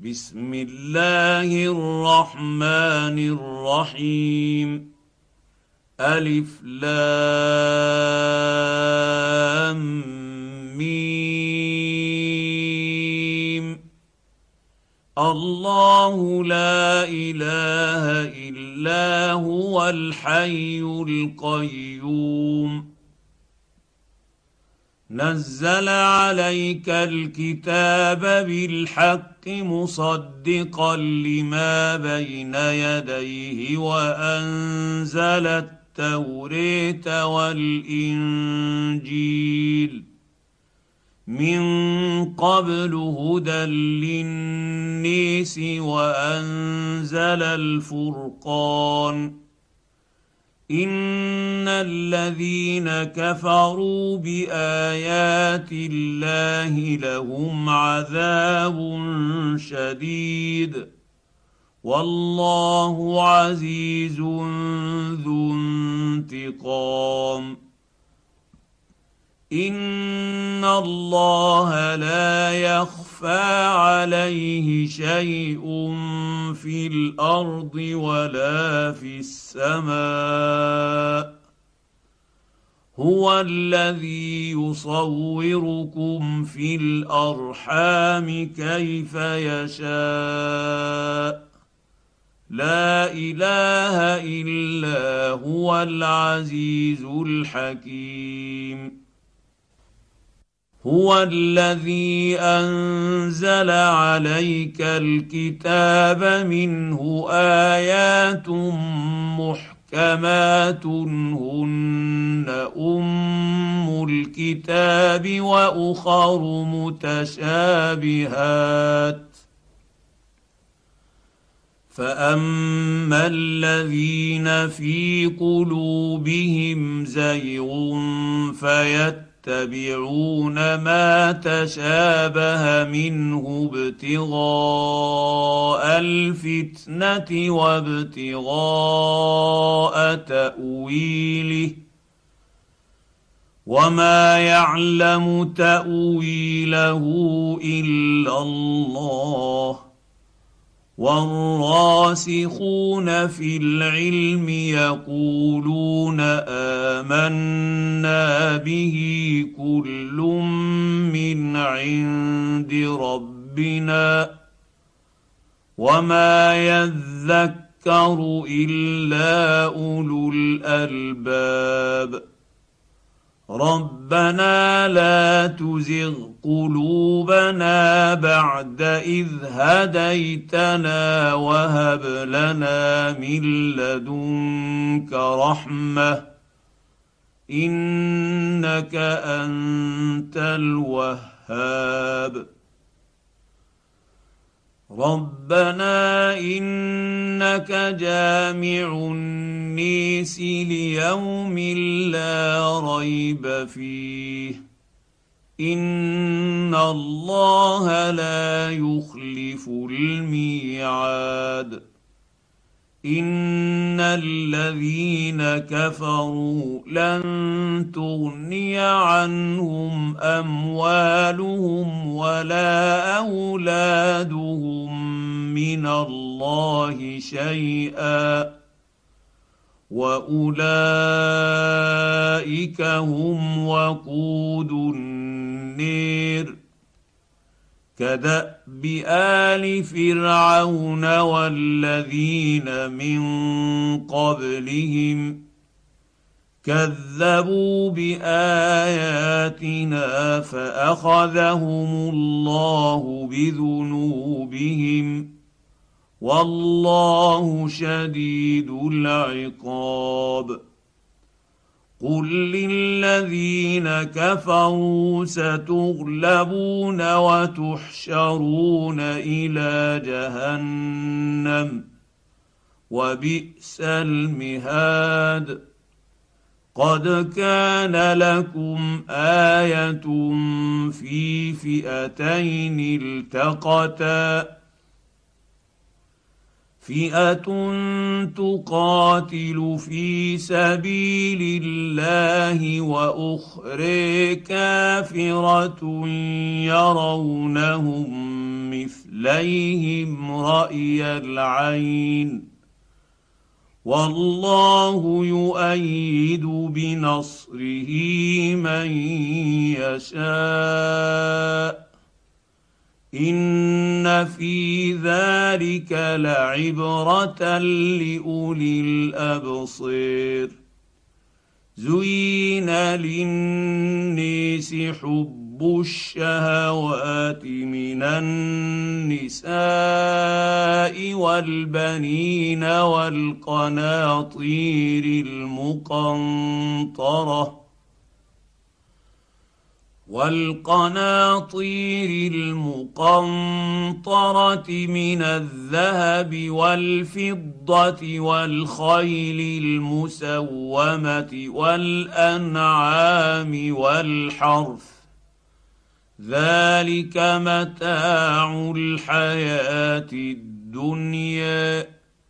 بسم الله الرحمن الرحيم. ألف لام ميم. الله لا إله إلا هو الحي القيوم. نزل عليك الكتاب بالحق مصدقا لما بين يديه وأنزل التوراه والإنجيل من قبل هدى للناس وأنزل الفرقان. إن الذين كفروا بآيات الله لهم عذاب شديد والله عزيز ذو انتقام. إن الله لا يخفى عليه شيء في الأرض ولا في السماء. هو الذي يصوركم في الأرحام كيف يشاء. لا إله إلا هو العزيز الحكيم. هو الذي أنزل عليك الكتاب منه آيات محكمات هن أم الكتاب وأخر متشابهات. فأما الذين في قلوبهم زيغ فيتبعون ما تشابه منه ابتغاء الفتنة وابتغاء تأويله وما يعلم تأويله إلا الله. والراسخون في العلم يقولون آمنا به كل من عند ربنا وما يذكر إلا أولو الألباب. ربنا لا تزغ قلوبنا بعد إذ هديتنا وهب لنا من لدنك رحمة إنك أنت الوهاب. ربنا إنك جامع الناس ليوم لا ريب فيه إن الله لا يخلف الميعاد. إن الذين كفروا لن تغني عنهم أموالهم ولا أولادهم من الله شيئا وأولئك هم وقود النير. كدأب آل فرعون والذين من قبلهم كذبوا بآياتنا فأخذهم الله بذنوبهم والله شديد العقاب. قل للذين كفروا ستغلبون وتحشرون إلى جهنم وبئس المهاد. قد كان لكم آية في فئتين التقتا فئه تقاتل في سبيل الله واخرى كافره يرونهم مثليهم راي العين والله يؤيد بنصره من يشاء ان في ذلك لعبره لاولي الابصير زين للناس حب الشهوات من النساء والبنين والقناطير المقنطرة من الذهب والفضة والخيل المسومة والأنعام والحرث ذلك متاع الحياة الدنيا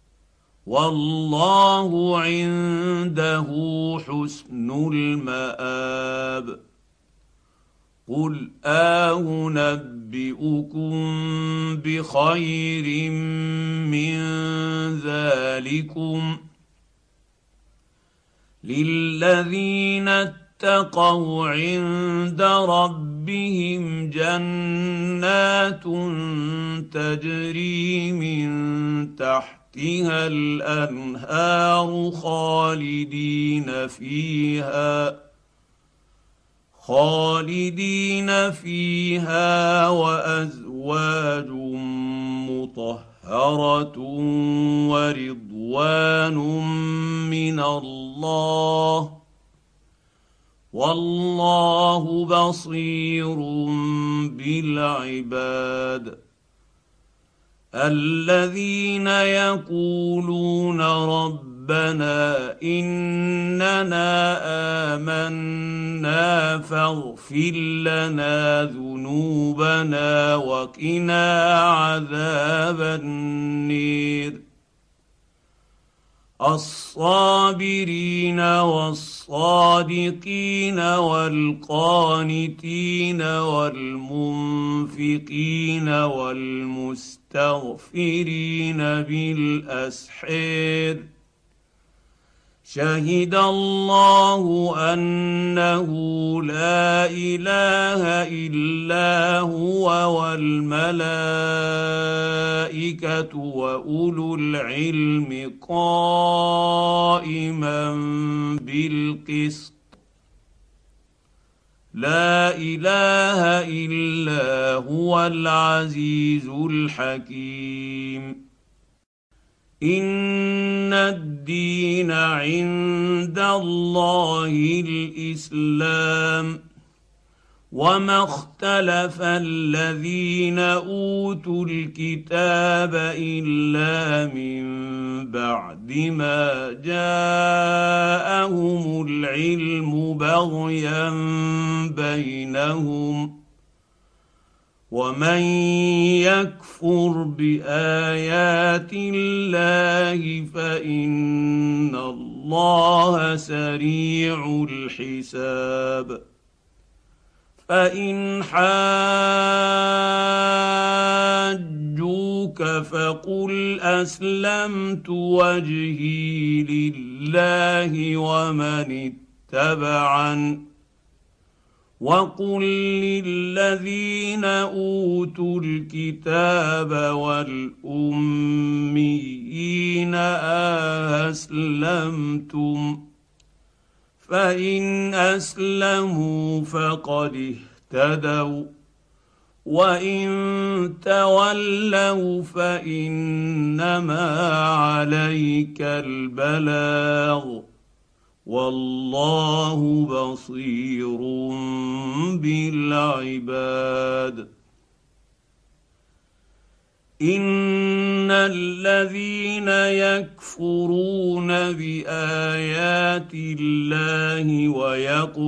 والله عنده حسن المآب قل أنبئكم بخير من ذلكم للذين اتقوا عند ربهم جنات تجري من تحتها الأنهار خالدين فيها وأزواج مطهرة ورضوان من الله والله بصير بالعباد الذين يقولون ربنا إننا آمنا فاغفر لنا ذنوبنا وقنا عذاب النير الصابرين والصادقين والقانتين والمنفقين والمستغفرين بالأسحار شهد الله أنه لا إله إلا هو والملائكة وأولو العلم قائما بالقسط لا إله إلا هو العزيز الحكيم إن الدين عند الله الإسلام وما اختلف الذين أوتوا الكتاب إلا من بعد ما جاءهم العلم بغيا بينهم ومن يكفر بآيات الله فإن الله سريع الحساب فإن حاجوك فقل أسلمت وجهي لله ومن اتبعني وقل للذين أوتوا الكتاب والأميين أسلمتم فإن أسلموا فقد اهتدوا وإن تولوا فإنما عليك البلاغ والله بصير بالعباد إن الذين يكفرون بآيات الله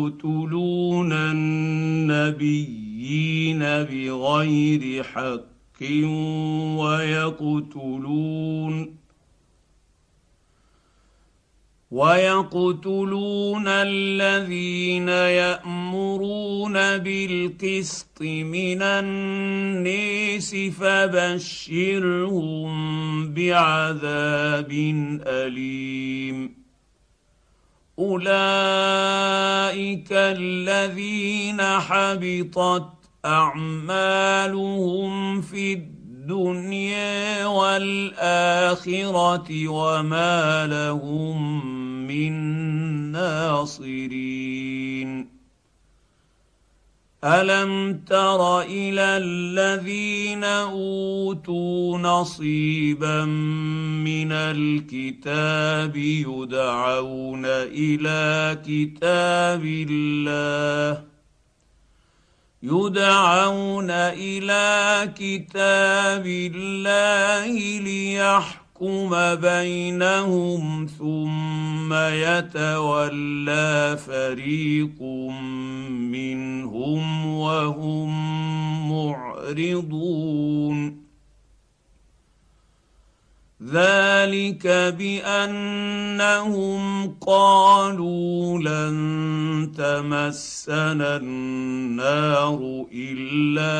ويقتلون النبيين بغير حق ويقتلون الذين يأمرون بالقسط من الناس فبشرهم بعذاب أليم. أولئك الذين حبطت أعمالهم في الدنيا والآخرة وما لهم من ناصرين. ألم تر إلى الذين أوتوا نصيبا من الكتاب يدعون إلى كتاب الله ليحكم بينهم ثم يتولى فريق منهم وهم معرضون. ذلك بانهم قالوا لن تمسنا النار الا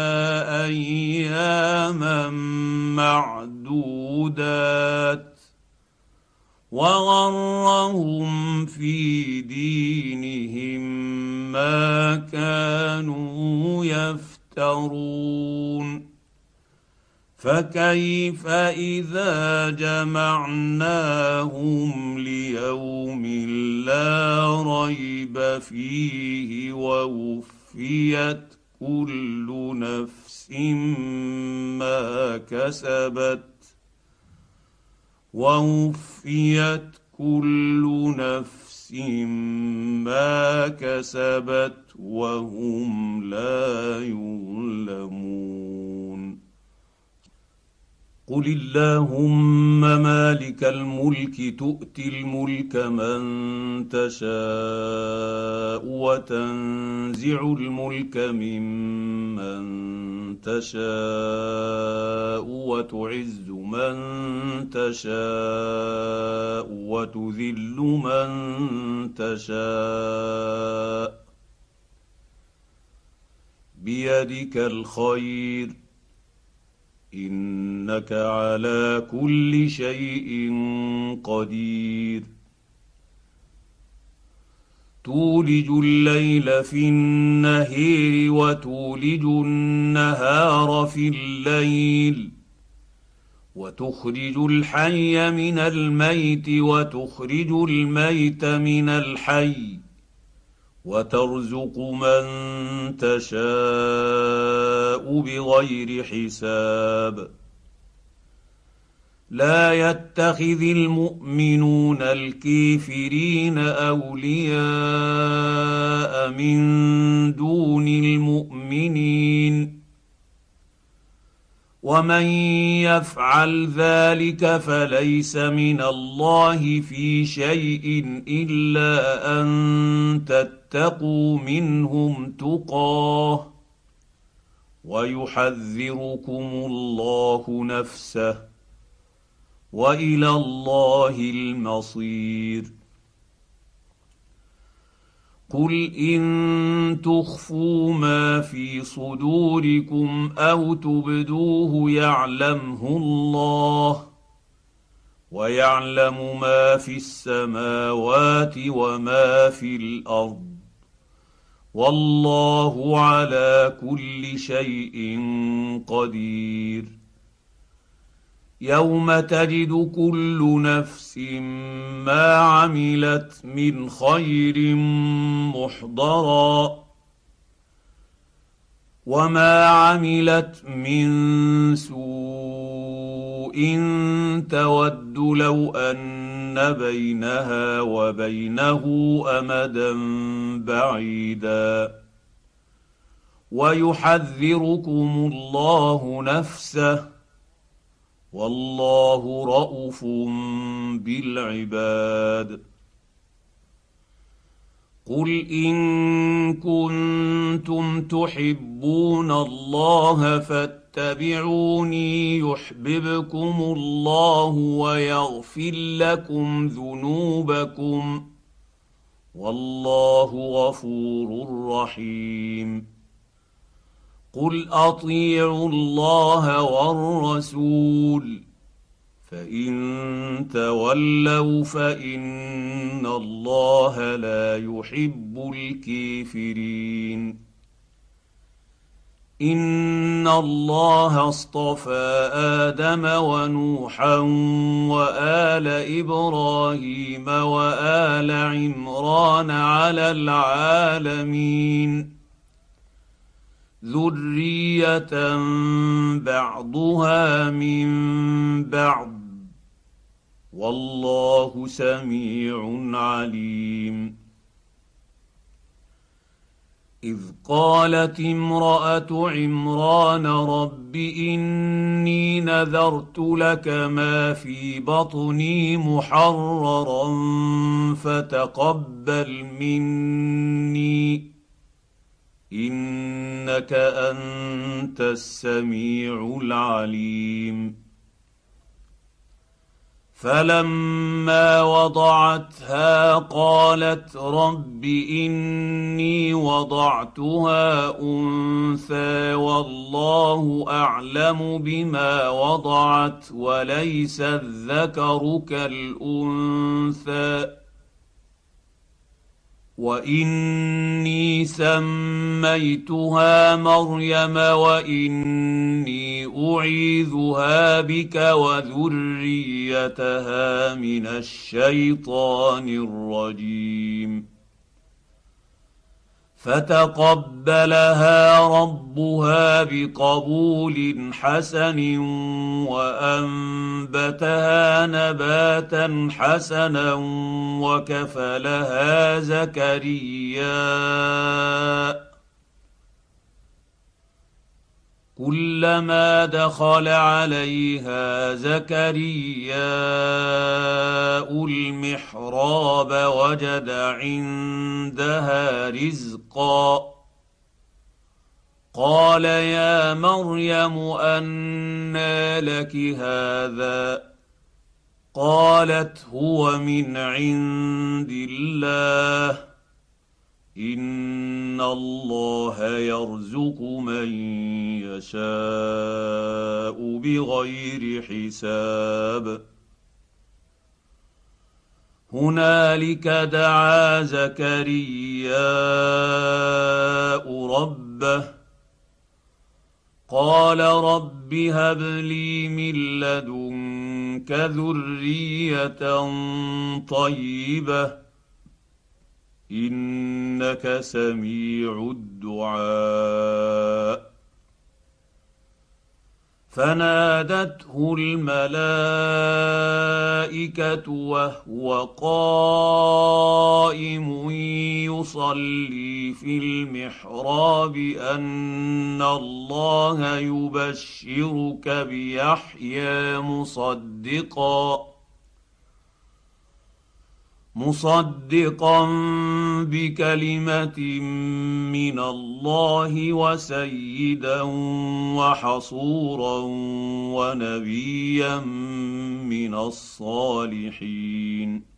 اياما معدودات وغرهم في دينهم ما كانوا يفترون. فكيف اذا جمعناهم ليوم لا ريب فيه ووفيت كل نفس ما كسبت وهم لا يظلمون. قل اللهم مالك الملك تؤتي الملك من تشاء وتنزع الملك ممن تشاء وتعز من تشاء وتذل من تشاء بيدك الخير انك على كل شيء قدير. تولج الليل في النهار وتولج النهار في الليل وتخرج الحي من الميت وتخرج الميت من الحي وترزق من تشاء بغير حساب. لا يتخذ المؤمنون الكافرين اولياء من دون المؤمنين ومن يفعل ذلك فليس من الله في شيء الا ان تتقوا منهم تقاه ويحذركم الله نفسه والى الله المصير. قل ان تخفوا ما في صدوركم او تبدوه يعلمه الله ويعلم ما في السماوات وما في الارض والله على كل شيء قدير. يوم تجد كل نفس ما عملت من خير محضرا وما عملت من سوء تود لو ان بينها وبينه امدا بعيدا ويحذركم الله نفسه والله رءوف بالعباد. قل ان كنتم تحبون الله فاتبعوني يحببكم الله ويغفر لكم ذنوبكم والله غفور رحيم. قل اطيعوا الله والرسول فان تولوا فان الله لا يحب الكافرين. ان الله اصطفى ادم ونوحا وال ابراهيم وال عمران على العالمين ذريه بعضها من بعض والله سميع عليم. اذ قالت امراه عمران رب اني نذرت لك ما في بطني محررا فتقبل مني انك انت السميع العليم. فلما وضعتها قالت رب اني وضعتها انثى والله اعلم بما وضعت وليس الذكر كالانثى واني سميتها مريم واني اعيذها بك وذريتها من الشيطان الرجيم. فتقبلها ربها بقبول حسن وانبتها نباتا حسنا وكفلها زكريا كلما دخل عليها زكرياء المحراب وجد عندها رزقا قال يا مريم انى لك هذا قالت هو من عند الله ان الله يرزق من يشاء بغير حساب. هنالك دعا زكرياء ربه قال رب هب لي من لدنك ذريه طيبه انك سميع الدعاء. فنادته الملائكه وهو قائم يصلي في المحراب ان الله يبشرك بيحيى مصدقا بكلمه من الله وسيدا وحصورا ونبيا من الصالحين.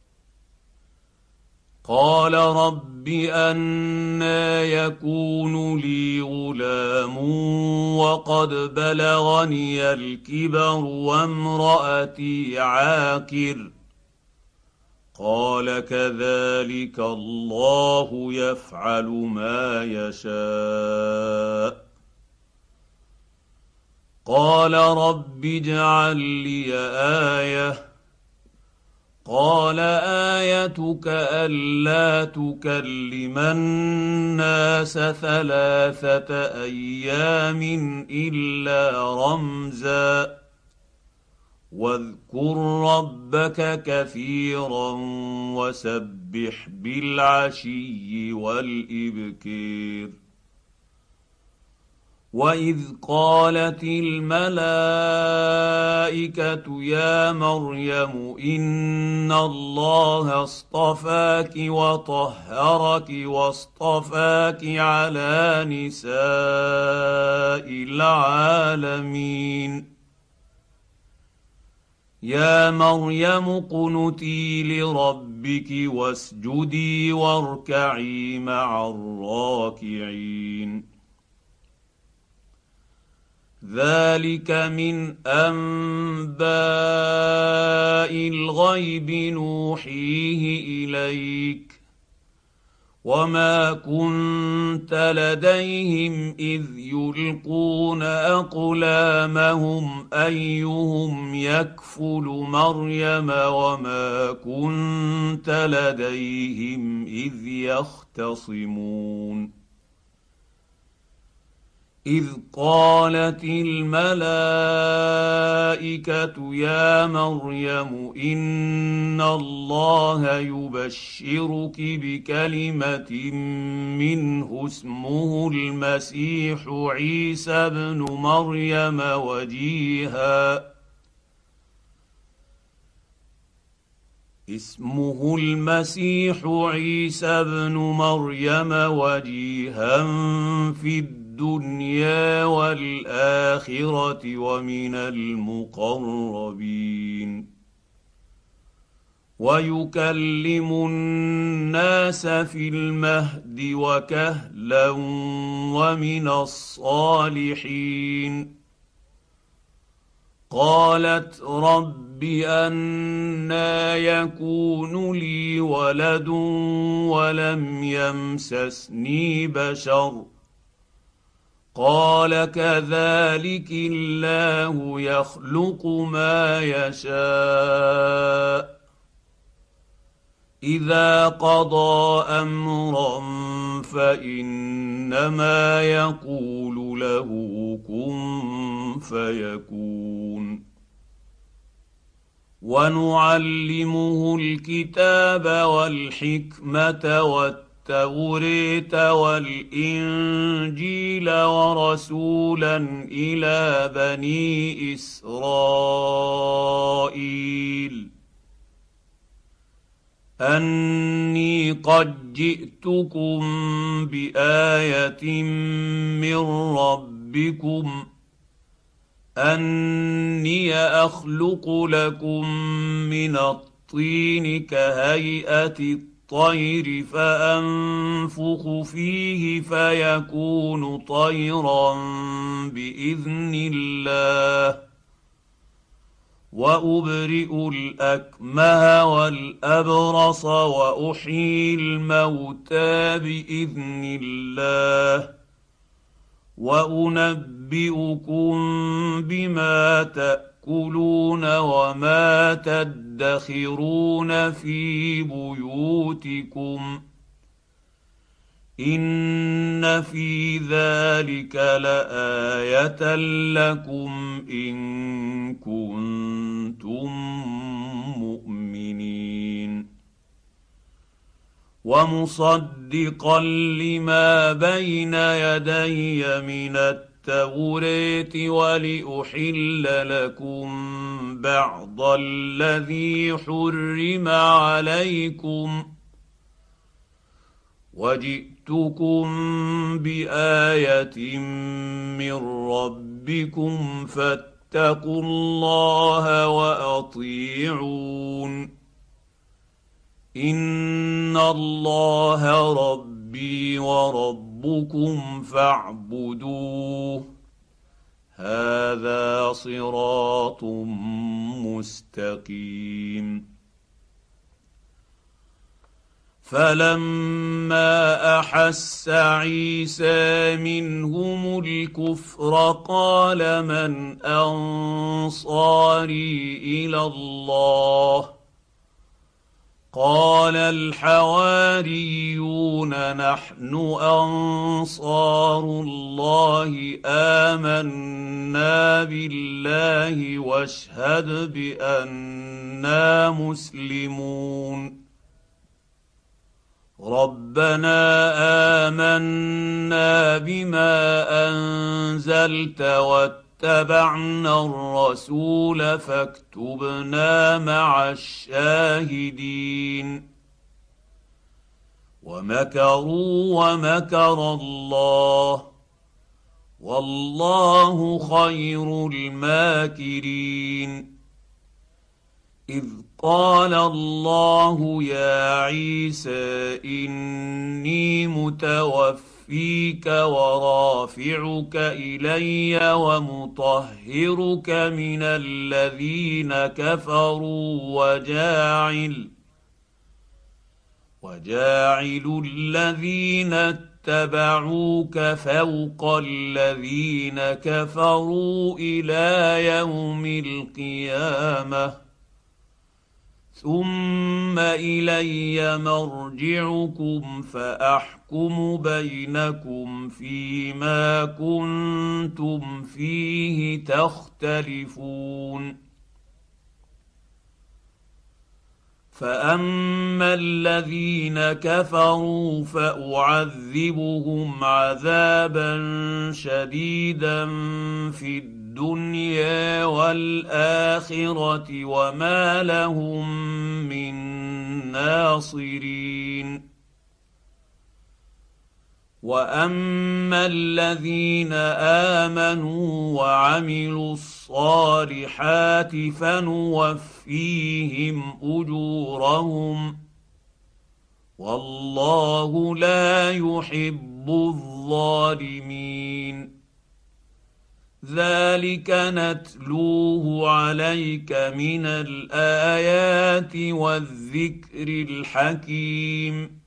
قال رب أنى يكون لي غلام وقد بلغني الكبر وامرأتي عاقر قال كذلك الله يفعل ما يشاء. قال رب اجعل لي آية قال آيتك ألا تكلم الناس 3 أيام إلا رمزا واذكر ربك كثيرا وسبح بالعشي والإبكار. واذ قالت الملائكه يا مريم ان الله اصطفاك وطهرك واصطفاك على نساء العالمين يا مريم اقنتي لربك واسجدي واركعي مع الراكعين ذلك من انباء الغيب نوحيه اليك وما كنت لديهم اذ يلقون اقلامهم ايهم يكفل مريم وما كنت لديهم اذ يختصمون اذ قالت الملائكه يا مريم ان الله يبشرك بكلمه منه اسمه المسيح عيسى ابن مريم وجيها في الدنيا والاخره ومن المقربين ويكلم الناس في المهد وكهلا ومن الصالحين قالت رب أنى يكون لي ولد ولم يمسسني بشر قال كذلك الله يخلق ما يشاء اذا قضى امرا فانما يقول له كن فيكون ونعلمه الكتاب والحكمه والتوراه والانجيل ورسولا الى بني اسرائيل اني قد جئتكم بايه من ربكم اني اخلق لكم من الطين كهيئه الطير فانفخ فيه فيكون طيرا باذن الله وابرئ الاكمه والابرص واحيي الموتى باذن الله وانبئكم بما تاكلون وما تدخرون في بيوتكم ان في ذلك لايه لكم ان كنتم مؤمنين ومصدقا لما بين يدي من التوراه ولاحل لكم بعض الذي حرم عليكم وجئتكم بايه من ربكم فاتقوا الله واطيعون ان الله ربي وربكم فاعبدوه هذا صراط مستقيم فلما احس عيسى منهم الكفر قال من انصاري الى الله قال الحواريون نحن انصار الله امنا بالله واشهد بأننا مسلمون ربنا آمنا بما أنزلت واتبعنا الرسول فاكتبنا مع الشاهدين ومكروا ومكر الله والله خير الماكرين إذ قال الله يا عيسى إني متوفيك ورافعك إلي ومطهرك من الذين كفروا وجاعل الذين اتبعوك فوق الذين كفروا إلى يوم القيامة ثم إلي مرجعكم فأحكم بينكم فيما كنتم فيه تختلفون فأما الذين كفروا فأعذبهم عذابا شديدا في الدنيا والآخرة وما لهم من ناصرين واما الذين امنوا وعملوا الصالحات فنوفيهم اجورهم والله لا يحب الظالمين ذلك نتلوه عليك من الايات والذكر الحكيم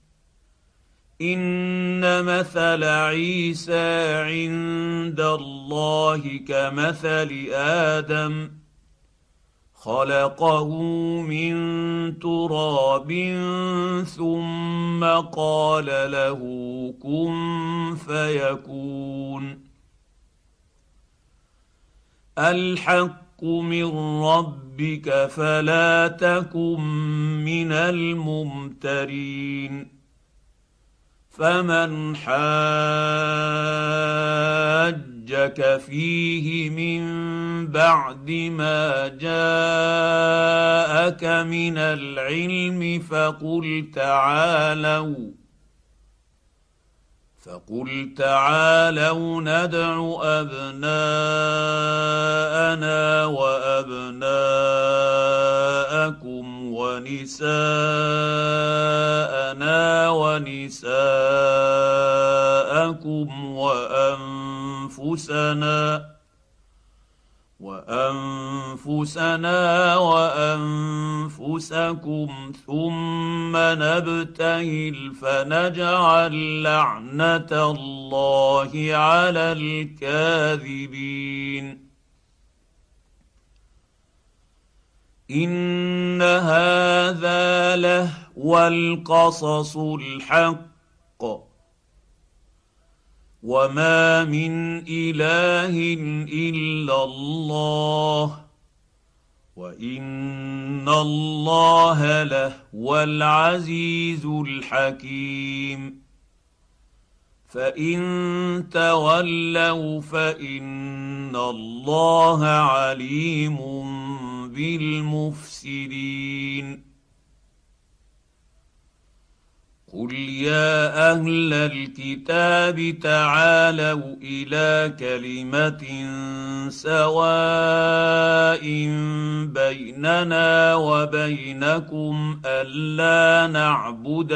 ان مثل عيسى عند الله كمثل ادم خلقه من تراب ثم قال له كن فيكون الحق من ربك فلا تكن من الممترين فمن حاجك فيه من بعد ما جاءك من العلم فقل تعالوا ندع أبناءنا وأبناءكم ونساءنا ونساءكم وأنفسنا وأنفسكم ثم نبتهل فنجعل لعنة الله على الكاذبين إن هذا لهو القصص الحق وما من إله إلا الله وإن الله لهو العزيز الحكيم فإن تولوا فإن الله عليم بالمفسدين قل يا أهل الكتاب تعالوا إلى كلمة سواء بيننا وبينكم ألا نعبد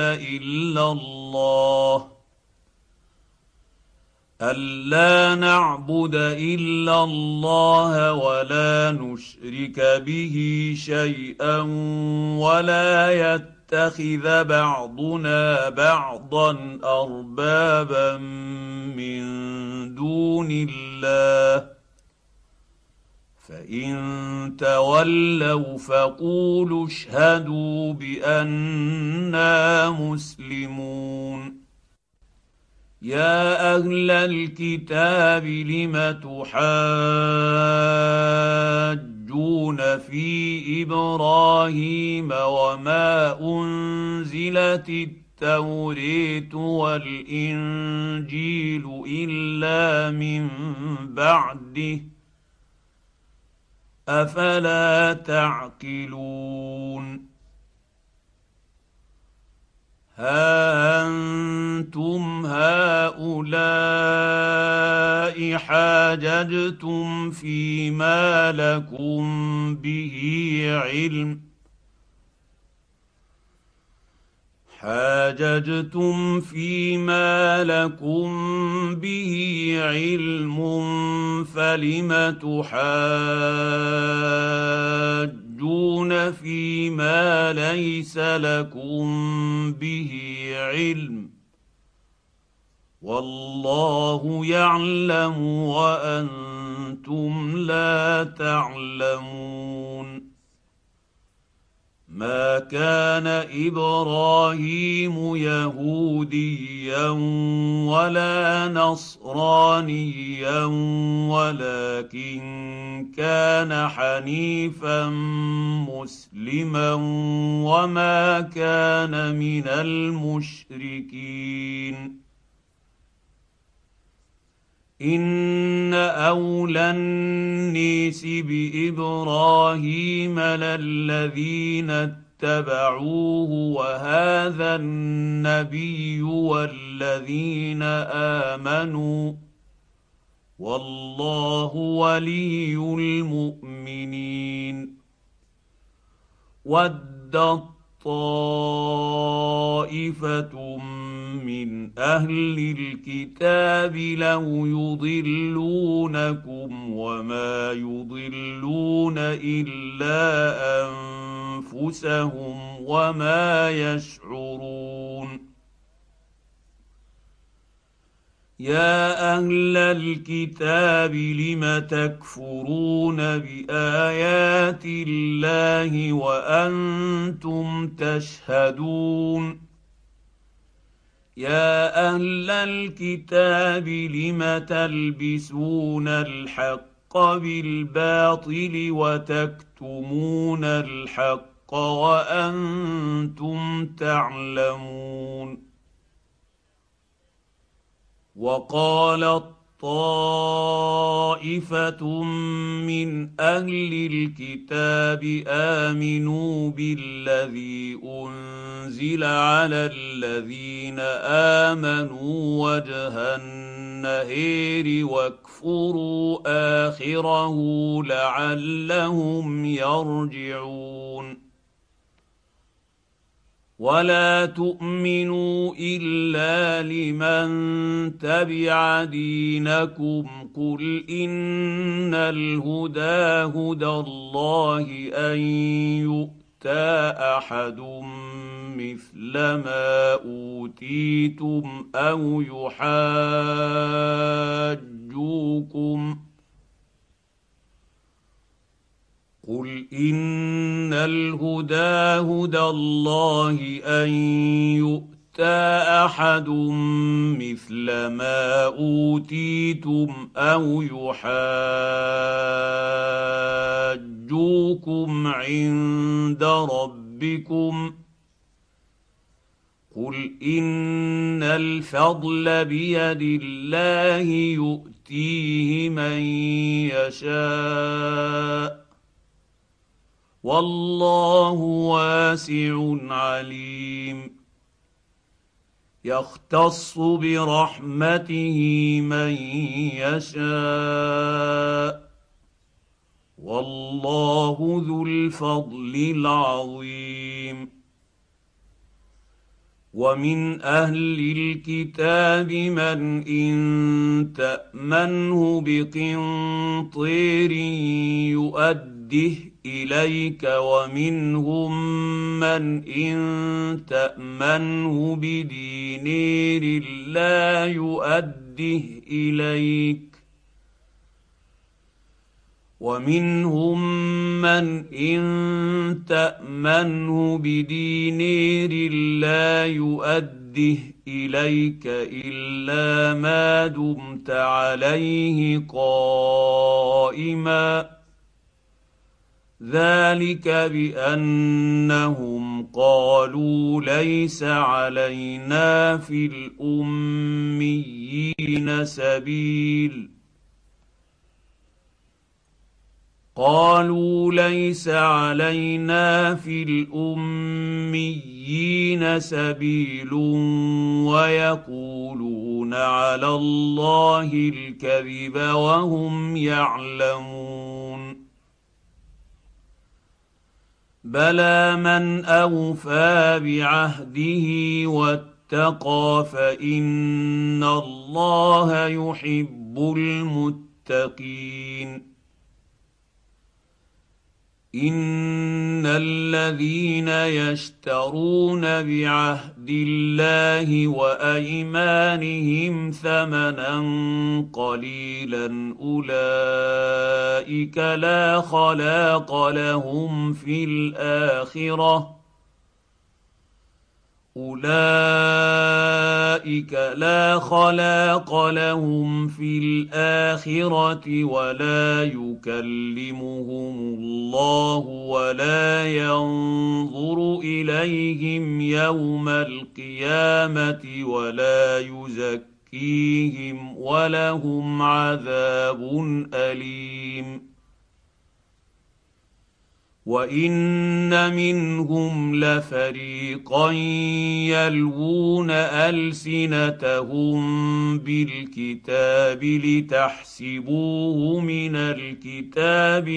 إلا الله ولا نشرك به شيئا ولا يتخذ بعضنا بعضا أربابا من دون الله فإن تولوا فقولوا اشهدوا بأننا مسلمون يا أهل الكتاب لم تحاجون في إبراهيم وما أنزلت التوريت والانجيل الا من بعده افلا تعقلون ها انتم هؤلاء حاججتم فيما لكم به علم فلم تحاجون فيما ليس لكم به علم والله يعلم وانتم لا تعلمون ما كان ابراهيم يهوديا ولا نصرانيا ولكن كان حنيفا مسلما وما كان من المشركين ان اولى الناس بابراهيم للذين اتبعوه وهذا النبي والذين امنوا والله ولي المؤمنين ودت طائفه من اهل الكتاب لو يضلونكم وما يضلون الا انفسهم وما يشعرون يا اهل الكتاب لم تكفرون بايات الله وانتم تشهدون يا اهل الكتاب لم تلبسون الحق بالباطل وتكتمون الحق وانتم تعلمون وقالت طائفه من اهل الكتاب امنوا بالذي انزل على الذين امنوا وجه النهار واكفروا اخره لعلهم يرجعون ولا تؤمنوا الا لمن تبع دينكم قل ان الهدى هدى الله ان يؤتى احد مثل ما اوتيتم او يحاجوكم قل ان الهدى هدى الله ان يؤتى احد مثل ما اوتيتم او يحاجوكم عند ربكم قل ان الفضل بيد الله يؤتيه من يشاء والله واسع عليم يختص برحمته من يشاء والله ذو الفضل العظيم ومن اهل الكتاب من ان تامنه بقنطير يؤده اليك ومنهم من ان تامنه بدينار لا يؤده اليك ومنهم من ان تامنه بدينار لا يؤده اليك الا ما دمت عليه قائما ذلك بانهم قالوا ليس علينا في الاميين سبيل قالوا ليس علينا في الاميين سبيل ويقولون على الله الكذب وهم يعلمون بلى من اوفى بعهده واتقى فان الله يحب المتقين ان الذين يشترون بعهد الله وايمانهم ثمنا قليلا اولئك لا خلاق لهم في الاخره ولا يكلمهم الله ولا ينظر اليهم يوم القيامه ولا يزكيهم ولهم عذاب اليم وان منهم لفريقا يلوون السنتهم بالكتاب لتحسبوه من الكتاب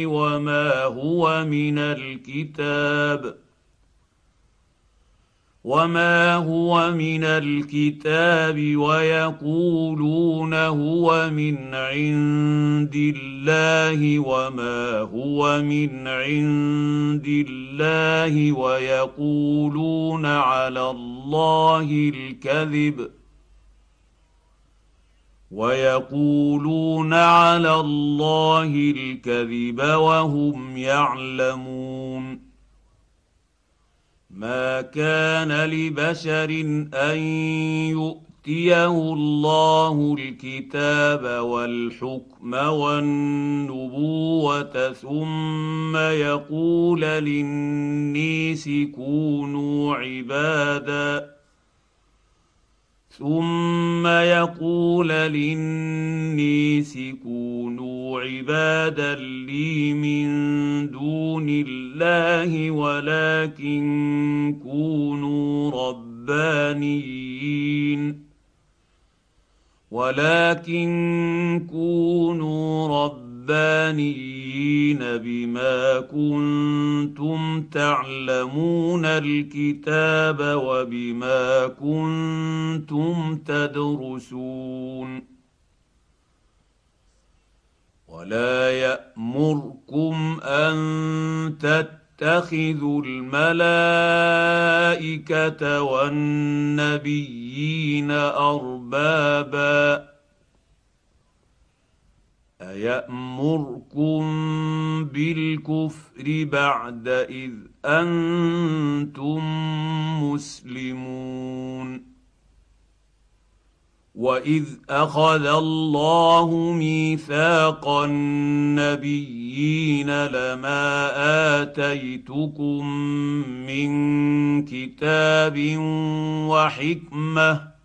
وما هو من الكتاب ويقولون هو من عند الله وما هو من عند الله ويقولون على الله الكذب وهم يعلمون ما كان لبشر ان يؤتيه الله الكتاب والحكم والنبوه ثم يقول للناس كونوا عبادا لي من دون الله ولكن كونوا ربانيين بما كنتم تعلمون الكتاب وبما كنتم تدرسون ولا يأمركم أن تتخذوا الملائكة والنبيين أربابا أيأمركم بالكفر بعد إذ أنتم مسلمون وإذ أخذ الله ميثاق النبيين لما آتيتكم من كتاب وحكمة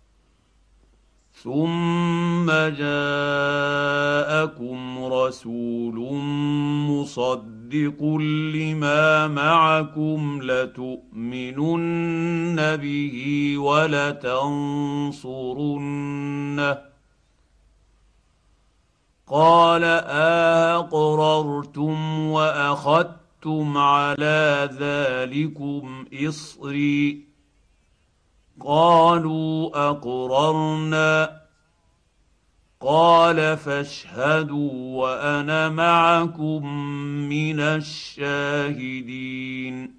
ثم جاءكم رسول مصدق لما معكم لتؤمنن به ولتنصرنه قال أأقررتم وأخذتم على ذلكم إصري قالوا أقررنا قال فاشهدوا وأنا معكم من الشاهدين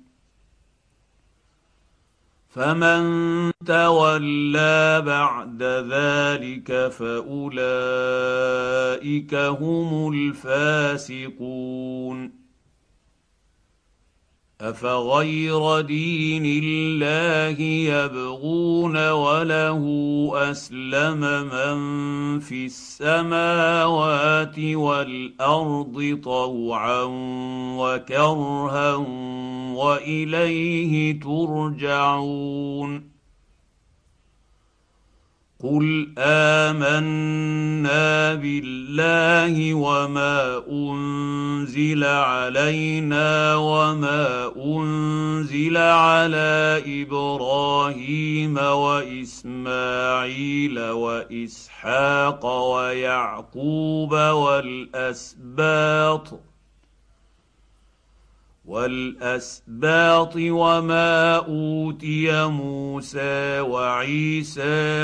فمن تولى بعد ذلك فأولئك هم الفاسقون افغير دين الله يبغون وله اسلم من في السماوات والارض طوعا وكرها واليه ترجعون قل آمنا بالله وما أنزل علينا وما أنزل على إبراهيم وإسماعيل وإسحاق ويعقوب والأسباط وما أوتي موسى وعيسى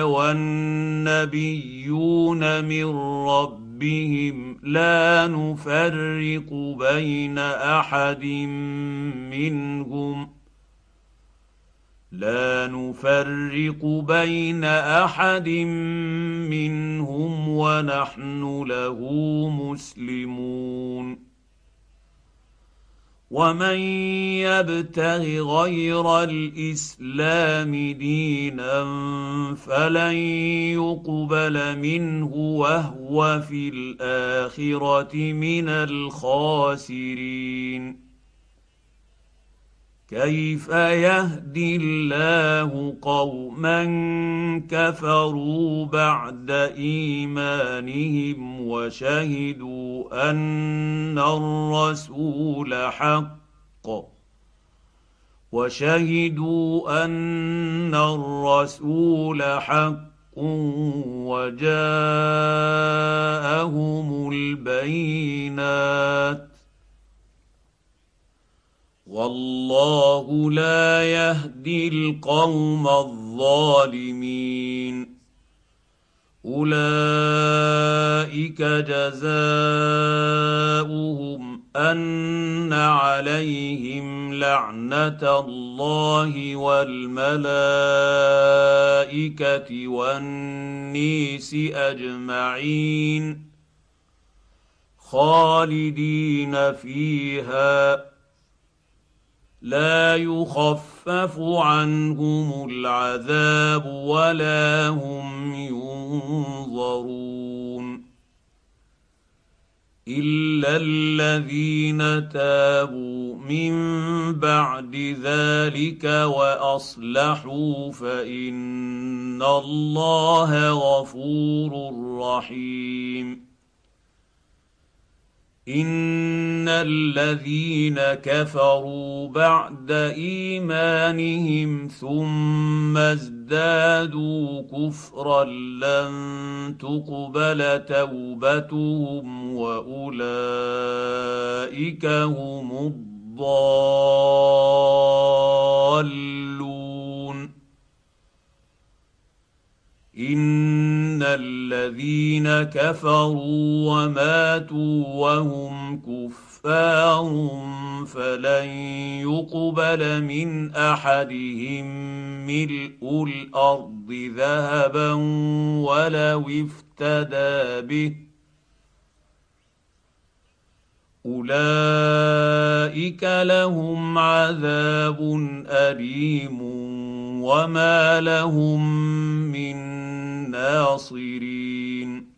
والنبيون من ربهم لا نفرق بين أحد منهم ونحن له مسلمون ومن يبتغ غير الاسلام دينا فلن يقبل منه وهو في الاخره من الخاسرين كيف يهدي الله قوما كفروا بعد ايمانهم وشهدوا ان الرسول حق وجاءهم البينات والله لا يهدي القوم الظالمين اولئك جزاؤهم ان عليهم لعنه الله والملائكه والناس اجمعين خالدين فيها لا يخفف عنهم العذاب ولا هم ينظرون الا الذين تابوا من بعد ذلك واصلحوا فان الله غفور رحيم ان الذين كفروا بعد ايمانهم ثم ازدادوا كفرا لن تقبل توبتهم واولئك هم الضالون ان الذين كفروا وماتوا وهم كفار فلن يقبل من احدهم ملء الارض ذهبا ولو افتدى به اولئك لهم عذاب اليم وما لهم من ناصرين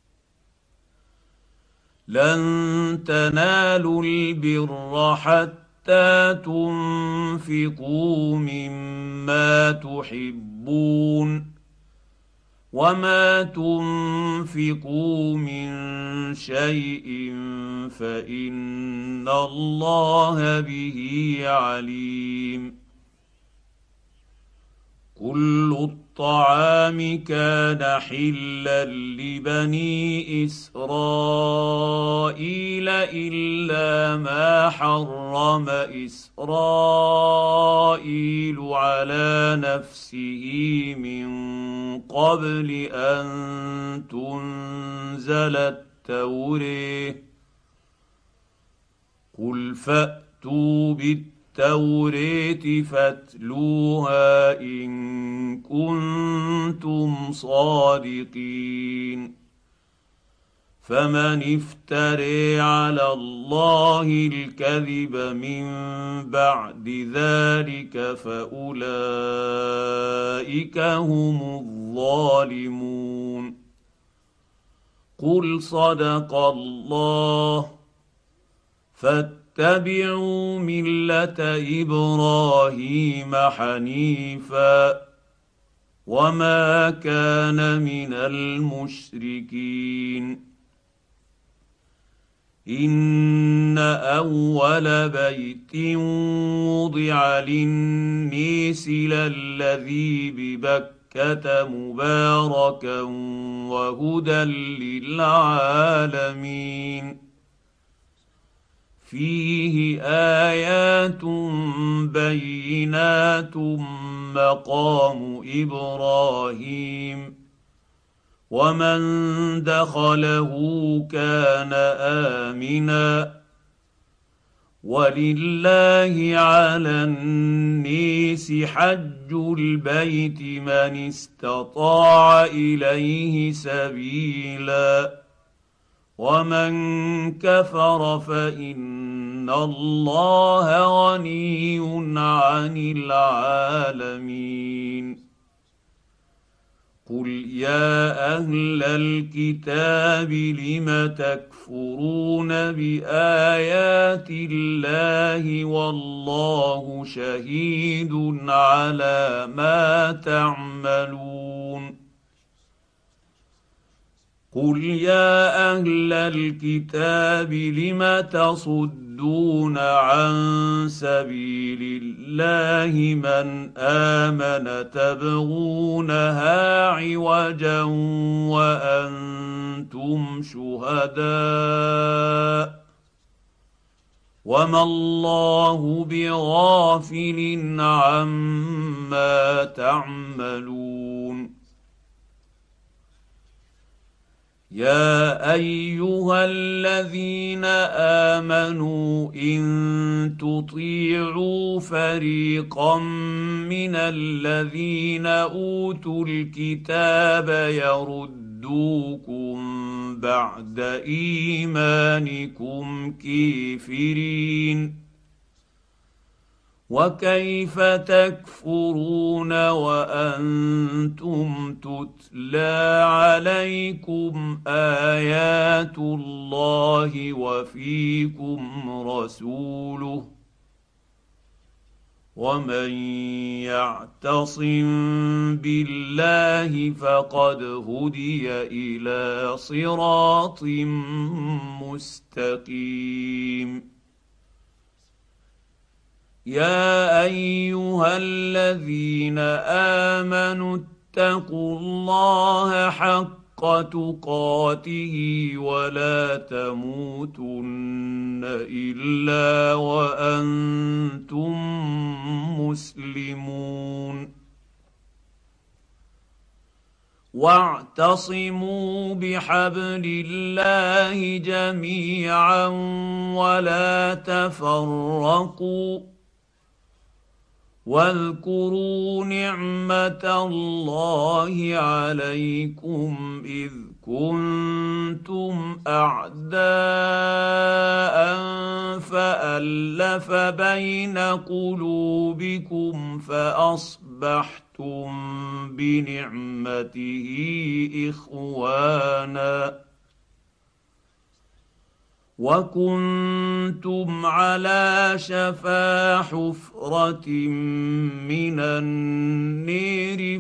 لن تنالوا البر حتى تنفقوا مما تحبون وما تنفقوا من شيء فان الله به عليم كل الطعام كان حلا لبني اسرائيل الا ما حرم اسرائيل على نفسه من قبل ان تنزل التوراه قل فاتوا بالتوراه فاتلوها ان كنتم صادقين فمن افتري على الله الكذب من بعد ذلك فاولئك هم الظالمون. قل صدق الله، فاتبعوا مله ابراهيم حنيفا وما كان من المشركين. ان اول بيت وضع للنيس للذي ببكه مباركا وهدى للعالمين. فيه ايات بينات مقام ابراهيم ومن دخله كان امنا ولله على النيس حج البيت من استطاع اليه سبيلا ومن كفر فان الله غني عن العالمين. قل يا اهل الكتاب لم تكفرون بايات الله والله شهيد على ما تعملون. قل يا اهل الكتاب لم تصدون عن سبيل الله من امن تبغونها عوجا وانتم شهداء وما الله بغافل عما تعملون. يا ايها الذين امنوا ان تطيعوا فريقا من الذين اوتوا الكتاب يردوكم بعد ايمانكم كافرين وكيف تكفرون وانتم تتلى عليكم ايات الله وفيكم رسوله ومن يعتصم بالله فقد هدي الى صراط مستقيم. يا ايها الذين امنوا اتقوا الله حق تقاته ولا تموتن الا وانتم مسلمون. واعتصموا بحبل الله جميعا ولا تفرقوا واذكروا نعمه الله عليكم اذ كنتم اعداء فالف بين قلوبكم فاصبحتم بنعمته اخوانا وكنتم على شفا حفره من النير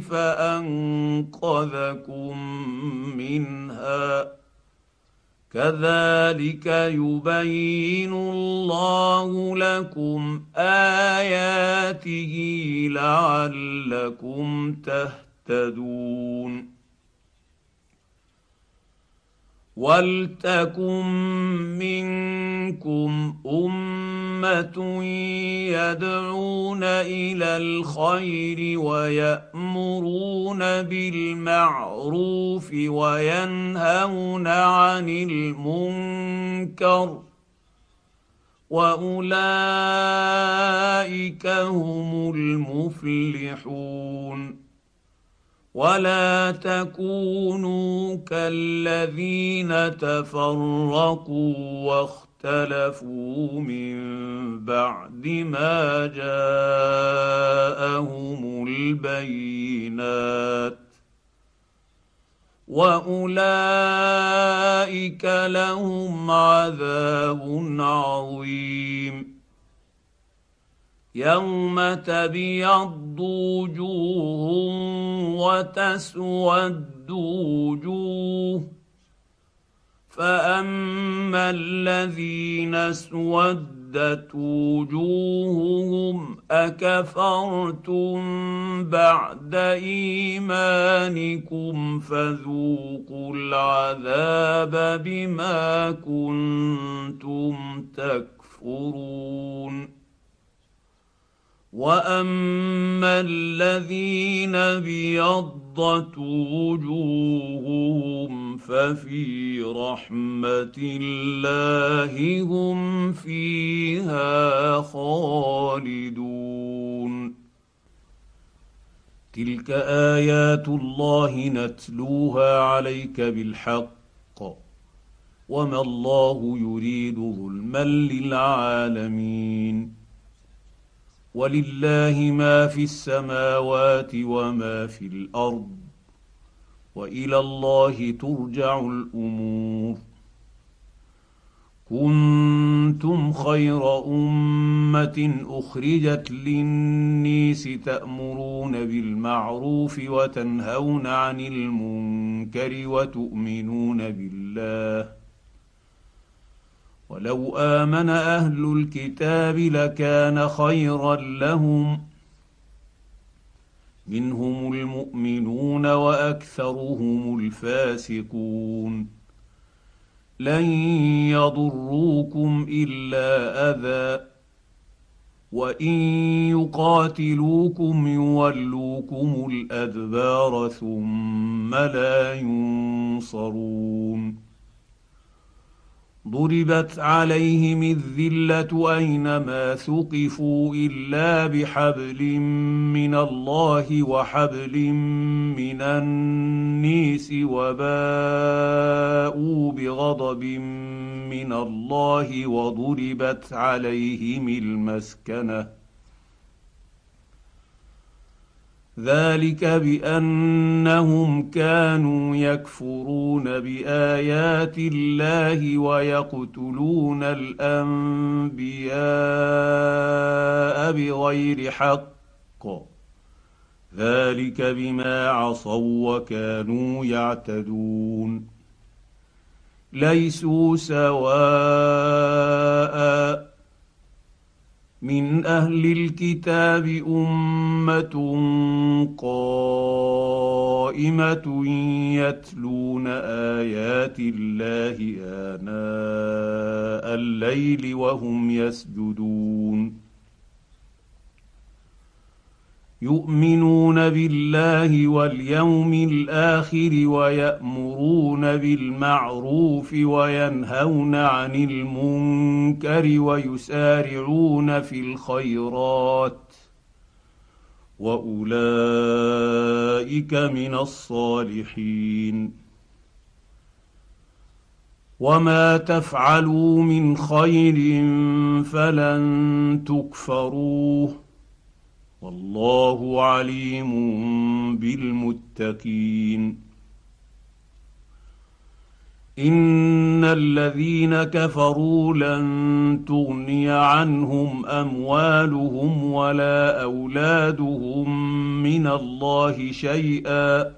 فانقذكم منها كذلك يبين الله لكم اياته لعلكم تهتدون. ولتكن منكم امه يدعون الى الخير ويامرون بالمعروف وينهون عن المنكر واولئك هم المفلحون. ولا تكونوا كالذين تفرقوا واختلفوا من بعد ما جاءهم البينات واولئك لهم عذاب عظيم يوم تبيض وجوه وتسود وجوه فاما الذين اسودت وجوههم اكفرتم بعد ايمانكم فذوقوا العذاب بما كنتم تكفرون واما الذين ابيضت وجوههم ففي رحمه الله هم فيها خالدون تلك ايات الله نتلوها عليك بالحق وما الله يريد ظلما للعالمين ولله ما في السماوات وما في الارض والى الله ترجع الامور كنتم خير امه اخرجت للناس تامرون بالمعروف وتنهون عن المنكر وتؤمنون بالله ولو امن اهل الكتاب لكان خيرا لهم منهم المؤمنون واكثرهم الفاسقون لن يضروكم الا اذى وان يقاتلوكم يولوكم الادبار ثم لا ينصرون ضربت عليهم الذله اينما ثقفوا الا بحبل من الله وحبل من الناس وباءوا بغضب من الله وضربت عليهم المسكنه ذلك بانهم كانوا يكفرون بايات الله ويقتلون الانبياء بغير حق ذلك بما عصوا وكانوا يعتدون ليسوا سواء من اهل الكتاب امه قائمه يتلون ايات الله اناء الليل وهم يسجدون يؤمنون بالله واليوم الاخر ويأمرون بالمعروف وينهون عن المنكر ويسارعون في الخيرات واولئك من الصالحين وما تفعلوا من خير فلن تكفروه والله عليم بالمتقين ان الذين كفروا لن تغني عنهم اموالهم ولا اولادهم من الله شيئا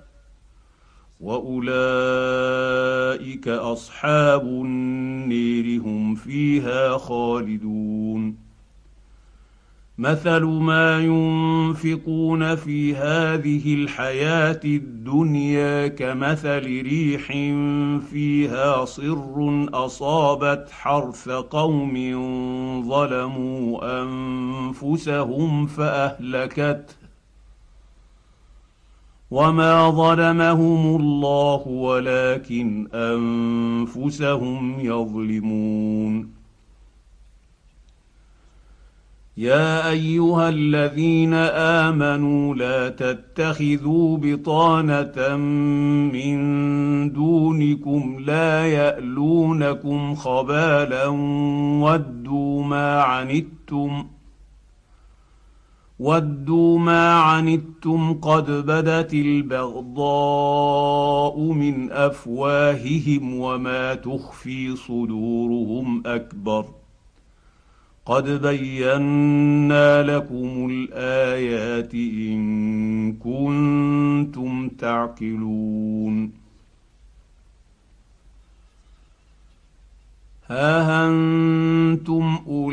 واولئك اصحاب النير هم فيها خالدون مثل ما ينفقون في هذه الحياه الدنيا كمثل ريح فيها صر اصابت حرث قوم ظلموا انفسهم فاهلكته وما ظلمهم الله ولكن انفسهم يظلمون يا ايها الذين امنوا لا تتخذوا بطانه من دونكم لا يالونكم خبالا ودوا ما عنتم قد بدت البغضاء من افواههم وما تخفي صدورهم اكبر قد بينا لكم الايات ان كنتم تعقلون ها انتم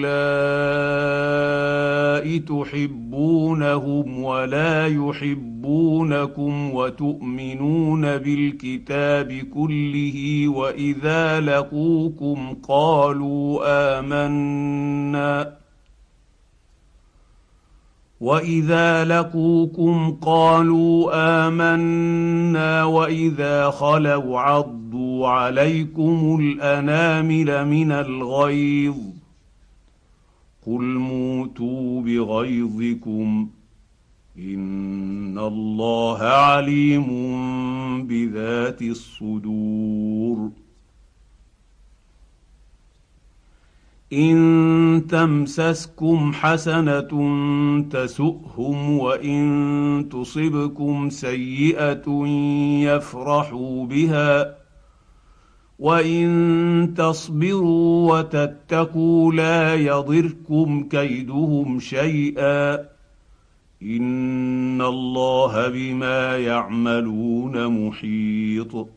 اولئك تحبونهم ولا يحبونكم وتؤمنون بالكتاب كله واذا لقوكم قالوا امنا واذا خلوا عضوا عليكم الانامل من الغيظ قل موتوا بغيظكم ان الله عليم بذات الصدور ان تمسسكم حسنه تسؤهم وان تصبكم سيئه يفرحوا بها وان تصبروا وتتقوا لا يضركم كيدهم شيئا ان الله بما يعملون محيط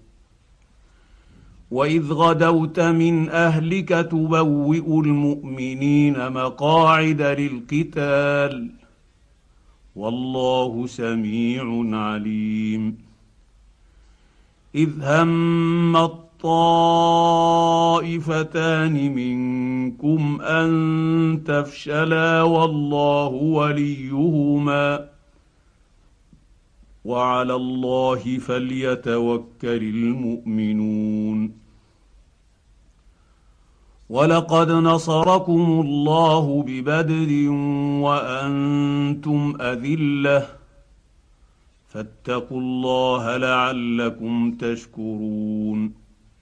واذ غدوت من اهلك تبوئ المؤمنين مقاعد للقتال والله سميع عليم اذ هم الطائفتان منكم ان تفشلا والله وليهما وعلى الله فليتوكل المؤمنون ولقد نصركم الله ببدر وانتم اذله فاتقوا الله لعلكم تشكرون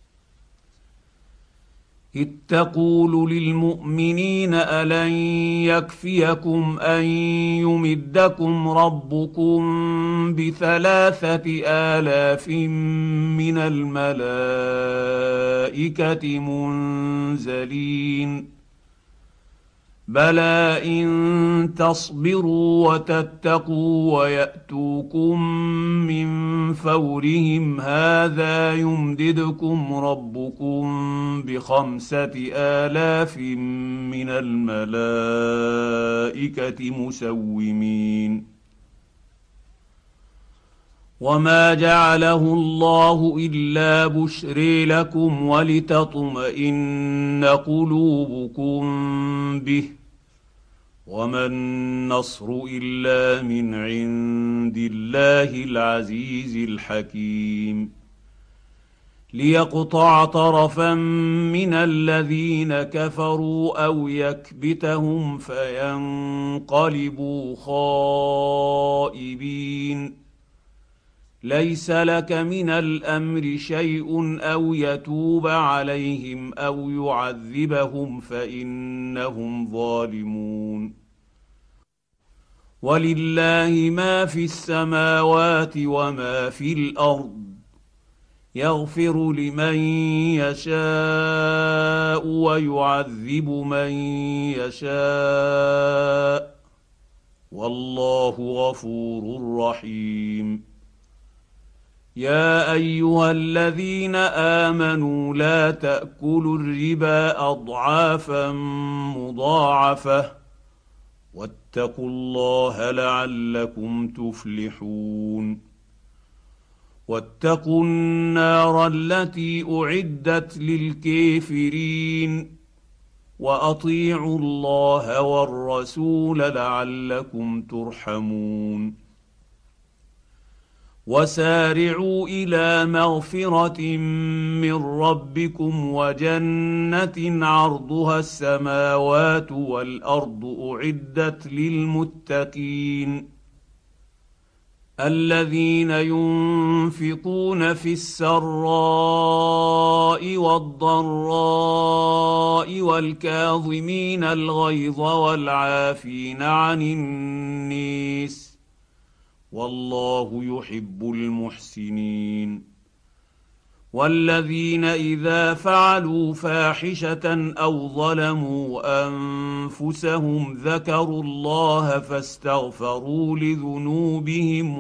إذ تقول للمؤمنين ألن يكفيكم أن يمدكم ربكم ب3,000 من الملائكة منزلين بلى إن تصبروا وتتقوا ويأتوكم من فورهم هذا يمددكم ربكم ب5,000 من الملائكة مسومين وما جعله الله إلا بشرى لكم ولتطمئن قلوبكم به وما النصر إلا من عند الله العزيز الحكيم ليقطع طرفا من الذين كفروا أو يكبتهم فينقلبوا خائبين ليس لك من الامر شيء او يتوب عليهم او يعذبهم فانهم ظالمون ولله ما في السماوات وما في الارض يغفر لمن يشاء ويعذب من يشاء والله غفور رحيم يا ايها الذين امنوا لا تاكلوا الربا اضعافا مضاعفه واتقوا الله لعلكم تفلحون واتقوا النار التي اعدت للكافرين واطيعوا الله والرسول لعلكم ترحمون وسارعوا الى مغفره من ربكم وجنه عرضها السماوات والارض اعدت للمتقين الذين ينفقون في السراء والضراء والكاظمين الغيظ والعافين عن الناس والله يحب المحسنين والذين اذا فعلوا فاحشه او ظلموا انفسهم ذكروا الله فاستغفروا لذنوبهم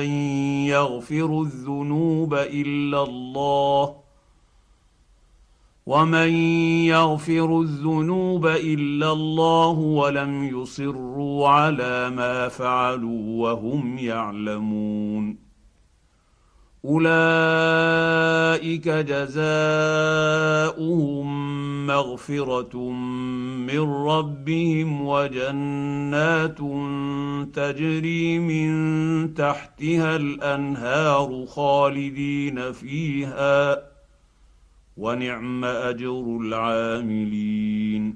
ومن يغفر الذنوب الا الله ولم يصروا على ما فعلوا وهم يعلمون اولئك جزاؤهم مغفره من ربهم وجنات تجري من تحتها الانهار خالدين فيها ونعم اجر العاملين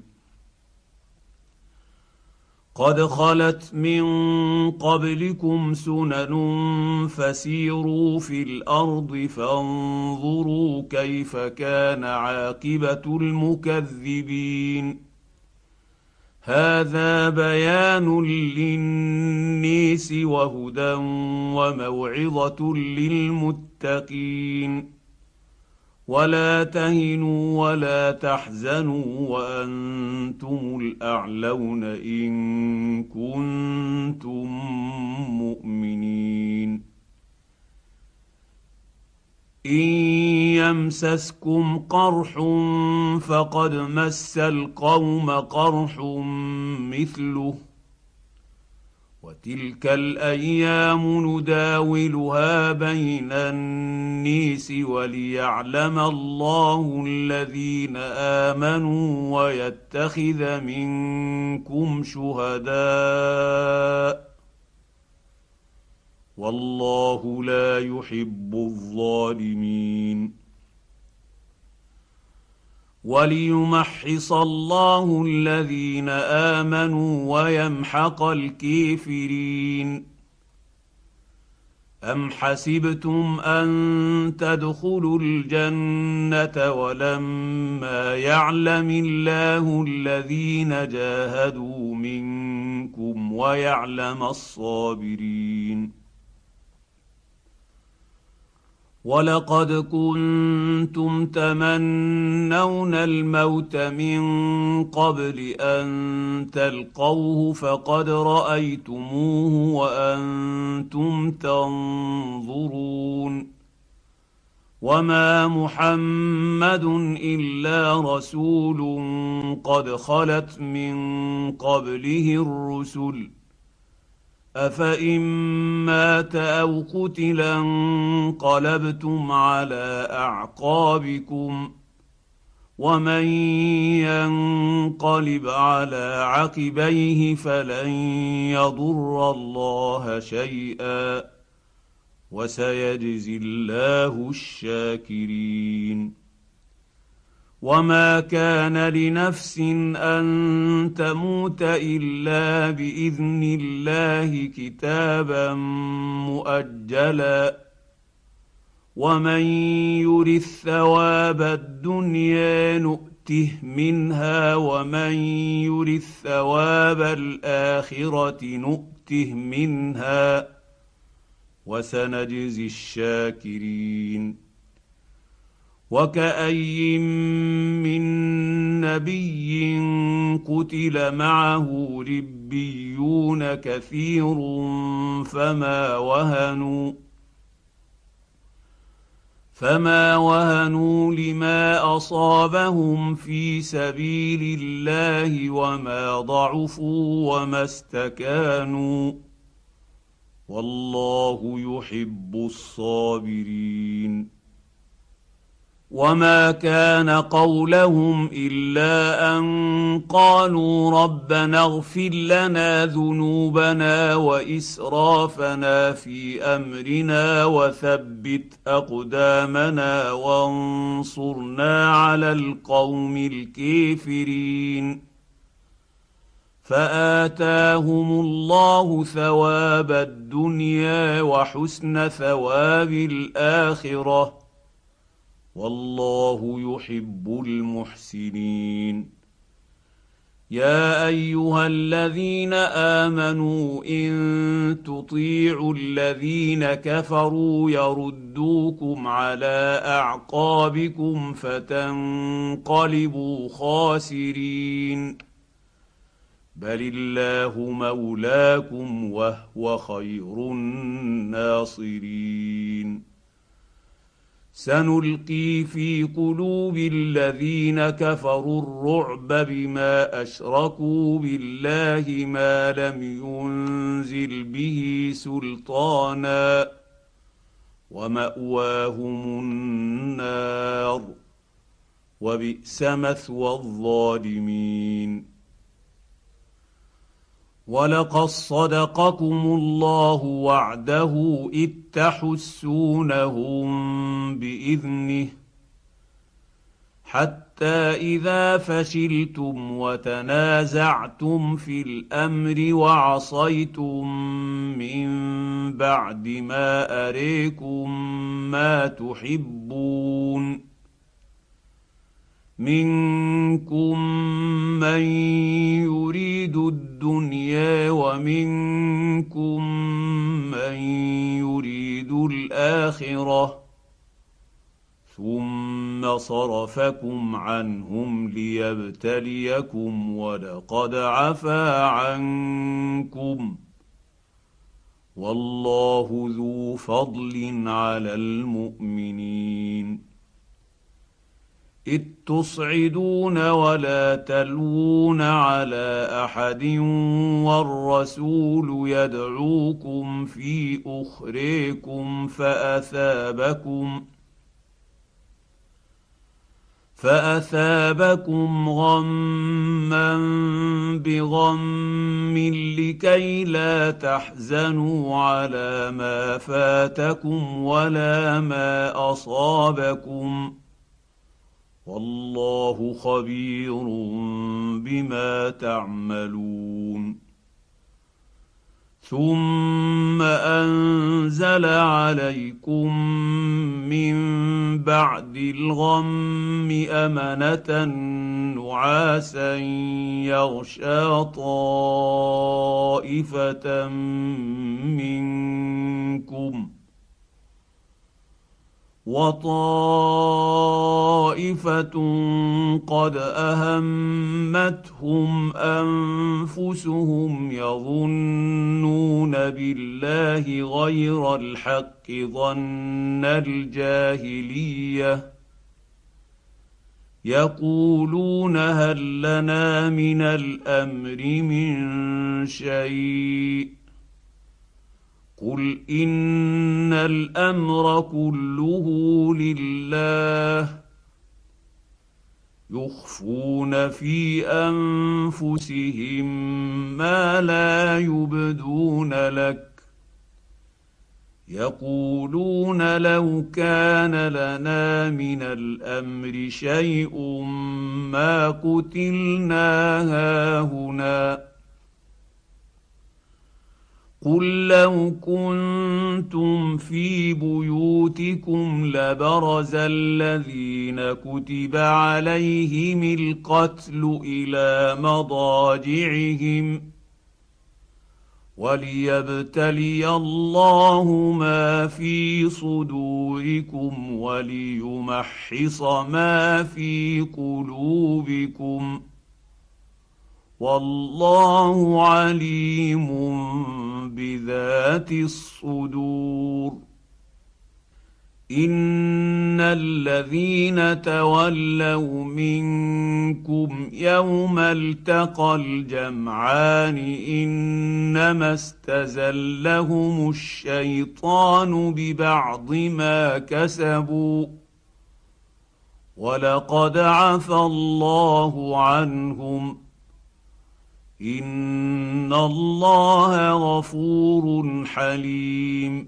قد خلت من قبلكم سنن فسيروا في الارض فانظروا كيف كان عاقبه المكذبين هذا بيان للناس وهدى وموعظه للمتقين ولا تهنوا ولا تحزنوا وانتم الاعلون ان كنتم مؤمنين ان يمسسكم قرح فقد مس القوم قرح مثله وتلك الايام نداولها بين الناس وليعلم الله الذين امنوا ويتخذ منكم شهداء والله لا يحب الظالمين وليمحص الله الذين امنوا ويمحق الكافرين ام حسبتم ان تدخلوا الجنه ولما يعلم الله الذين جاهدوا منكم ويعلم الصابرين ولقد كنتم تمنون الموت من قبل ان تلقوه فقد رايتموه وانتم تنظرون وما محمد الا رسول قد خلت من قبله الرسل افان مات او قتلا انقلبتم على اعقابكم ومن ينقلب على عقبيه فلن يضر الله شيئا وسيجزي الله الشاكرين وما كان لنفس ان تموت الا باذن الله كتابا مؤجلا ومن يرث ثواب الدنيا نؤته منها ومن يرث ثواب الاخره نؤته منها وسنجزي الشاكرين وكأي من نبي قتل معه ربيون كثير فما وهنوا لما اصابهم في سبيل الله وما ضعفوا وما استكانوا والله يحب الصابرين وما كان قولهم الا ان قالوا ربنا اغفر لنا ذنوبنا واسرافنا في امرنا وثبت اقدامنا وانصرنا على القوم الكافرين فاتاهم الله ثواب الدنيا وحسن ثواب الاخره والله يحب المحسنين. يا ايها الذين امنوا ان تطيعوا الذين كفروا يردوكم على اعقابكم فتنقلبوا خاسرين بل الله مولاكم وهو خير الناصرين. سنلقي في قلوب الذين كفروا الرعب بما اشركوا بالله ما لم ينزل به سلطانا وماواهم النار وبئس مثوى الظالمين. ولقد صدقكم الله وعده اذ تحسونهم باذنه حتى اذا فشلتم وتنازعتم في الامر وعصيتم من بعد ما اريكم ما تحبون منكم من يريد الدنيا ومنكم من يريد الاخره ثم صرفكم عنهم ليبتليكم ولقد عفا عنكم والله ذو فضل على المؤمنين. إذ تصعدون ولا تلوون على أحد والرسول يدعوكم في أخريكم فأثابكم غما بغم لكي لا تحزنوا على ما فاتكم ولا ما أصابكم والله خبير بما تعملون. ثم انزل عليكم من بعد الغم امنه نعاسا يغشى طائفه منكم وطائفه قد اهمتهم انفسهم يظنون بالله غير الحق ظن الجاهليه يقولون هل لنا من الامر من شيء قل ان الامر كله لله يخفون في انفسهم ما لا يبدون لك يقولون لو كان لنا من الامر شيء ما قتلنا هاهنا قل لو كنتم في بيوتكم لبرز الذين كتب عليهم القتل الى مضاجعهم وليبتلي الله ما في صدوركم وليمحص ما في قلوبكم والله عليم بذات الصدور. ان الذين تولوا منكم يوم التقى الجمعان انما استزلهم الشيطان ببعض ما كسبوا ولقد عفى الله عنهم ان الله غفور حليم.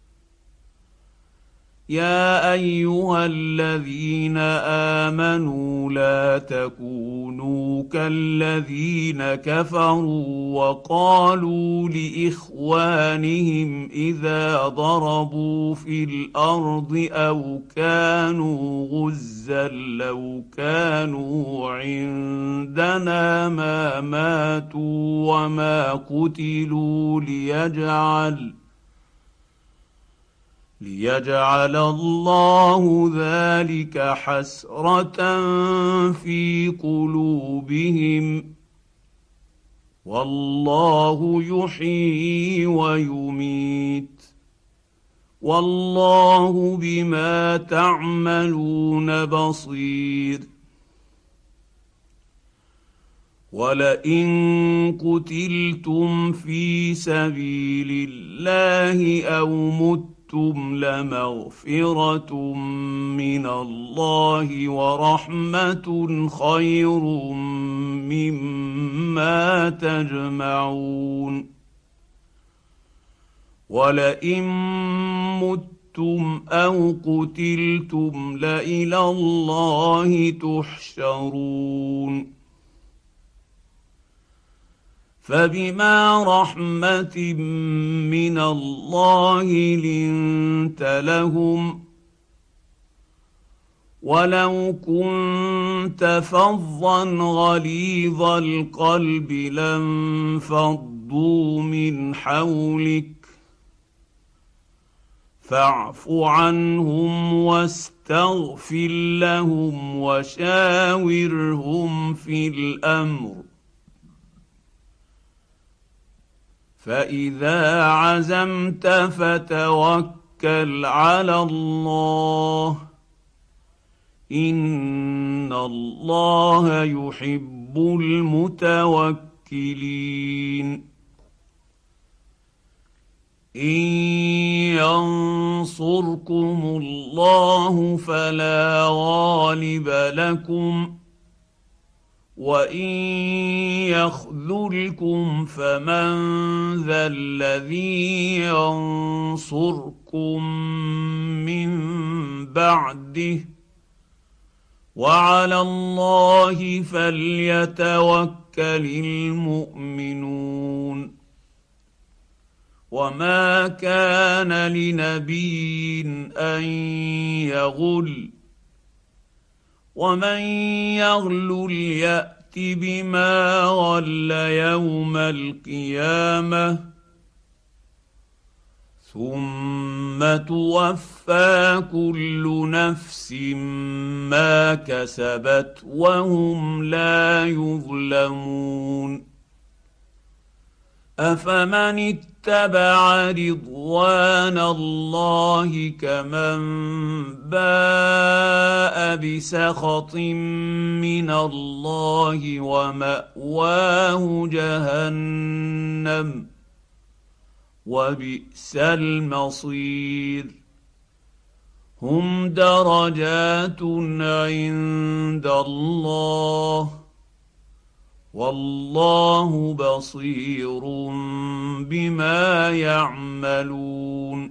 يا ايها الذين امنوا لا تكونوا كالذين كفروا وقالوا لاخوانهم اذا ضربوا في الارض او كانوا غزا لو كانوا عندنا ما ماتوا وما قتلوا ليجعل الله ذلك حسرة في قلوبهم والله يحيي ويميت والله بما تعملون بصير. ولئن قتلتم في سبيل الله او متم لمغفرة من الله ورحمة خير مما تجمعون. ولئن متم أو قتلتم لإلى الله تحشرون. فبما رحمة من الله لنت لهم ولو كنت فظا غليظ القلب لانفضوا من حولك فاعف عنهم واستغفر لهم وشاورهم في الأمر فإذا عزمت فتوكل على الله إن الله يحب المتوكلين. إن ينصركم الله فلا غالب لكم وان يخذلكم فمن ذا الذي ينصركم من بعده وعلى الله فليتوكل المؤمنون. وما كان لنبي ان يغل ومن يغلل يأت بما غل يوم القيامة ثم توفى كل نفس ما كسبت وهم لا يظلمون. أفمن اتبع رضوان الله كمن باء بسخط من الله ومأواه جهنم وبئس المصير. هم درجات عند الله والله بصير بما يعملون.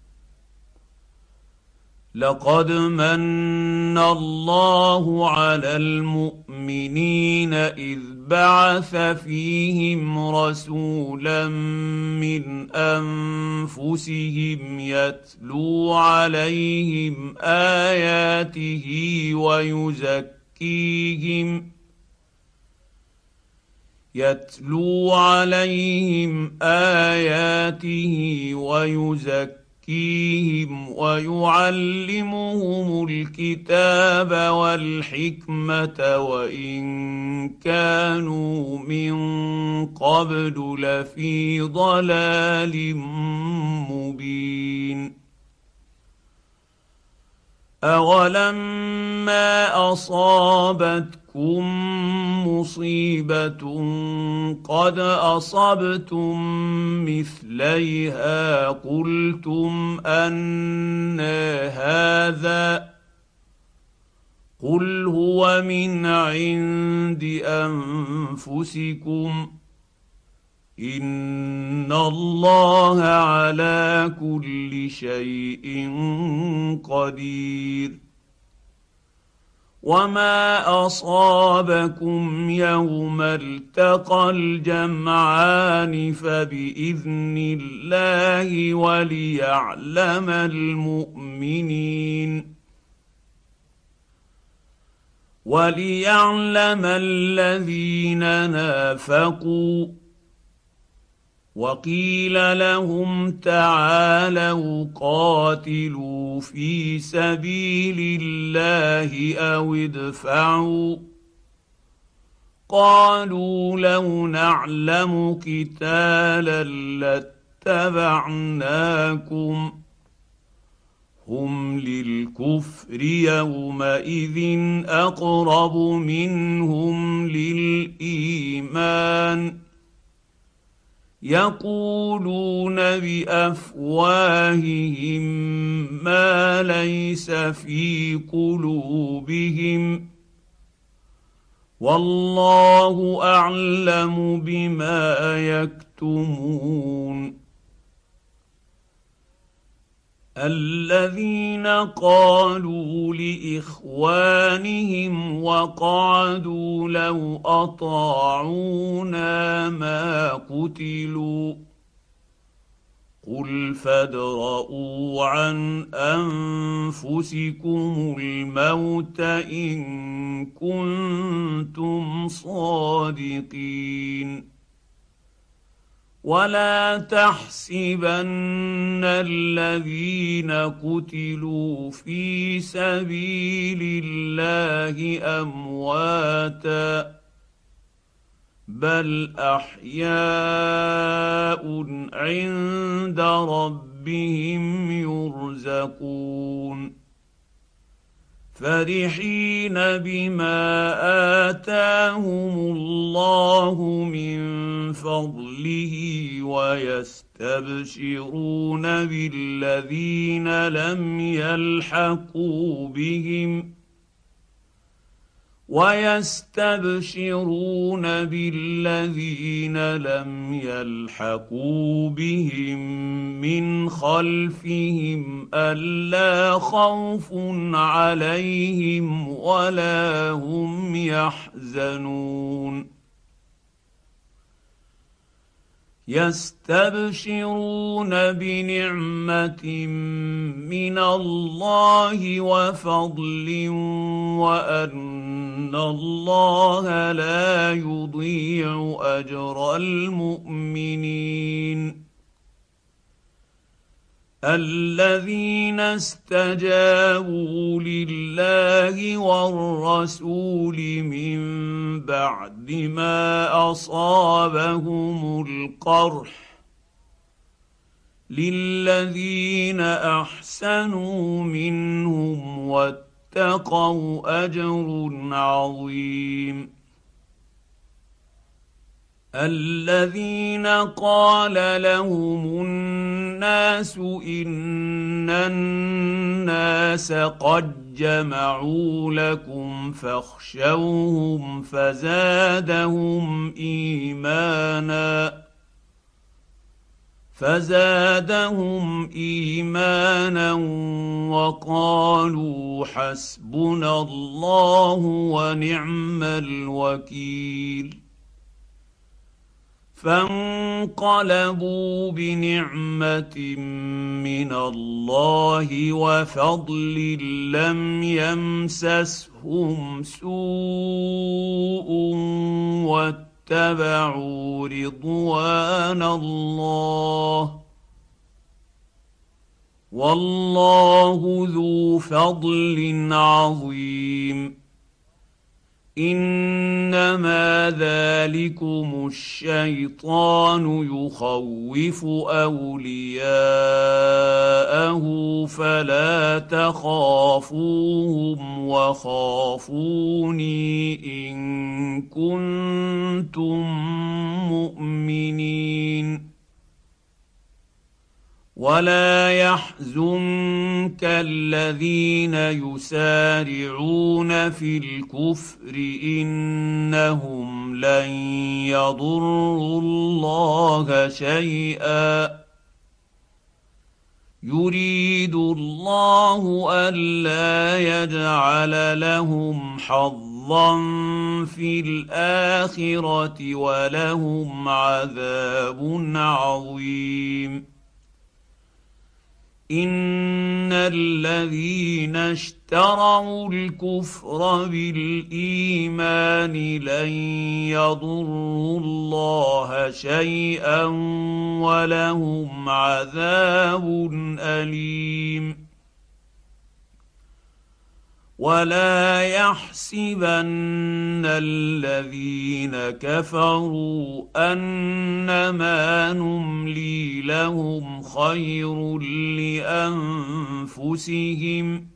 لقد من الله على المؤمنين إذ بعث فيهم رسولا من أنفسهم يتلو عليهم آياته ويزكيهم ويعلمهم الكتاب والحكمة وإن كانوا من قبل لفي ضلال مبين. أولما أصابتكم مصيبة قد أصبتم مثليها قلتم أنى هذا قل هو من عند انفسكم ان الله على كل شيء قدير وما اصابكم يوم التقى الجمعان فباذن الله وليعلم الذين نافقوا وقيل لهم تعالوا قاتلوا في سبيل الله او ادفعوا قالوا لو نعلم قتالا لاتبعناكم هم للكفر يومئذ اقرب منهم للايمان يقولون بافواههم ما ليس في قلوبهم والله اعلم بما يكتمون الذين قالوا لاخوانهم وقعدوا لو اطاعونا ما قتلوا قل فادرءوا عن انفسكم الموت ان كنتم صادقين ولا تحسبن الذين قتلوا في سبيل الله امواتا بل احياء عند ربهم يرزقون فرحين بما اتاهم الله من فضله ويستبشرون بالذين لم يلحقوا بهم من خلفهم ألا خوف عليهم ولا هم يحزنون يستبشرون بنعمة من الله وفضل وأن الله لا يضيع أجر المؤمنين الذين استجابوا لله والرسول من بعد ما اصابهم القرح للذين احسنوا منهم واتقوا اجر عظيم الذين قال لهم الناس ان الناس قد جمعوا لكم فاخشوهم فزادهم ايمانا وقالوا حسبنا الله ونعم الوكيل فانقلبوا بنعمه من الله وفضل لم يمسسهم سوء واتبعوا رضوان الله والله ذو فضل عظيم انما ذلكم الشيطان يخوف اولياءه فلا تخافوهم وخافوني ان كنتم مؤمنين ولا يحزنك الذين يسارعون في الكفر انهم لن يضروا الله شيئا يريد الله الا يجعل لهم حظا في الاخره ولهم عذاب عظيم ان الذين اشتروا الكفر بالايمان لن يضروا الله شيئا ولهم عذاب اليم ولا يحسبن الذين كفروا انما نملي لهم خير لانفسهم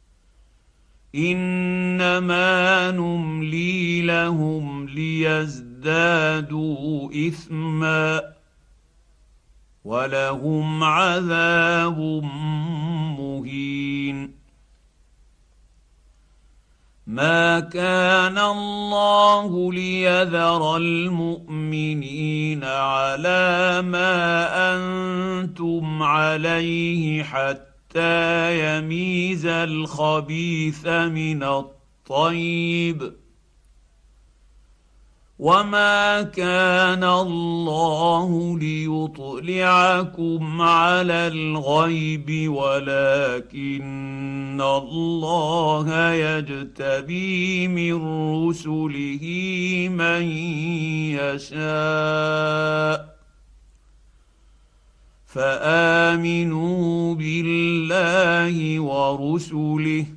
انما نملي لهم ليزدادوا اثما ولهم عذاب مهين ما كان الله ليذر المؤمنين على ما انتم عليه حتى يميز الخبيث من الطيب وما كان الله ليطلعكم على الغيب ولكن الله يجتبي من رسله من يشاء فامنوا بالله ورسله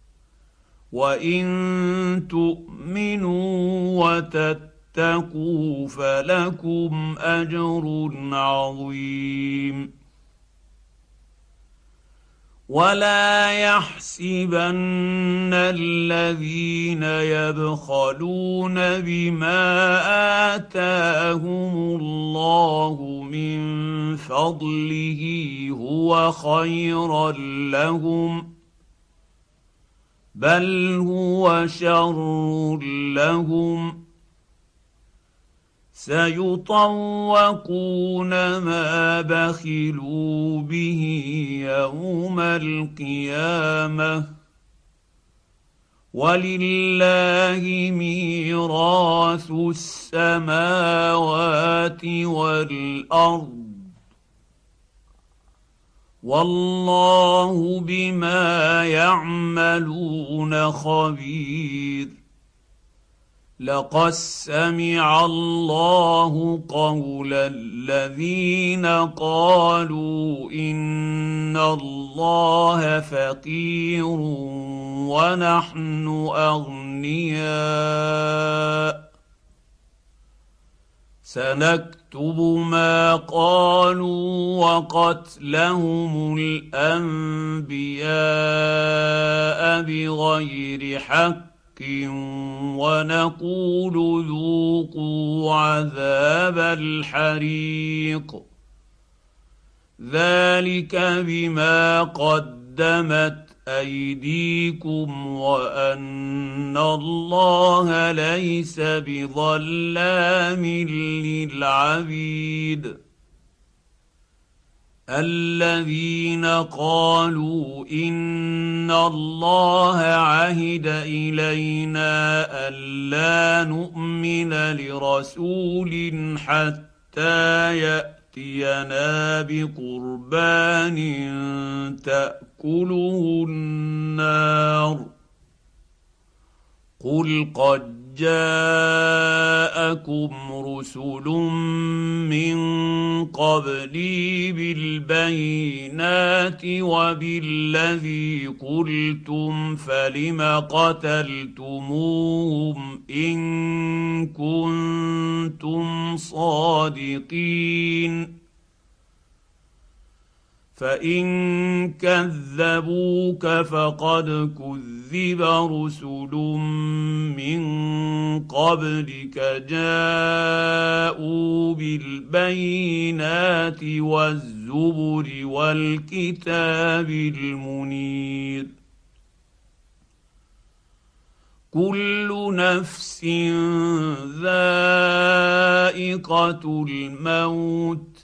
وان تؤمنوا وتتقوا فلكم اجر عظيم ولا يحسبن الذين يبخلون بما اتاهم الله من فضله هو خيرا لهم بل هو شر لهم سيطوقون ما بخلوا به يوم القيامه ولله ميراث السماوات والارض والله بما يعملون خبير لقد سمع الله قول الذين قالوا ان الله فقير ونحن اغنياء سنكتب ما قالوا وقتلهم الانبياء بغير حق ونقول ذوقوا عذاب الحريق ذلك بما قدمت ايديكم وان الله ليس بظلام للعبيد الذين قالوا ان الله عهد الينا الا نؤمن لرسول حتى ياتينا بقربان تاكله النار قل قد جاءكم رسل من قبلي بالبينات وبالذي قلتم فلم قتلتموهم ان كنتم صادقين فان كذبوك فقد كذب رسل من قبلك جاءوا بالبينات والزبر الزبر والكتاب المنير كل نفس ذائقة الموت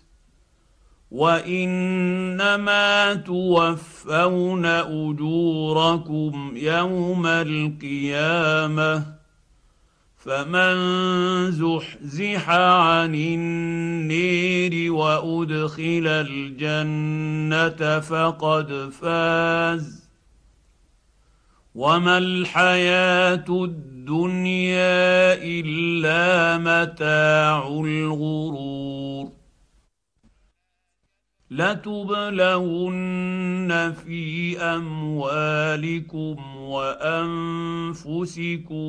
وإنما توفون أجوركم يوم القيامة فمن زحزح عن النير وأدخل الجنة فقد فاز وما الحياة الدنيا إلا متاع الغرور لتبلون في أموالكم وأنفسكم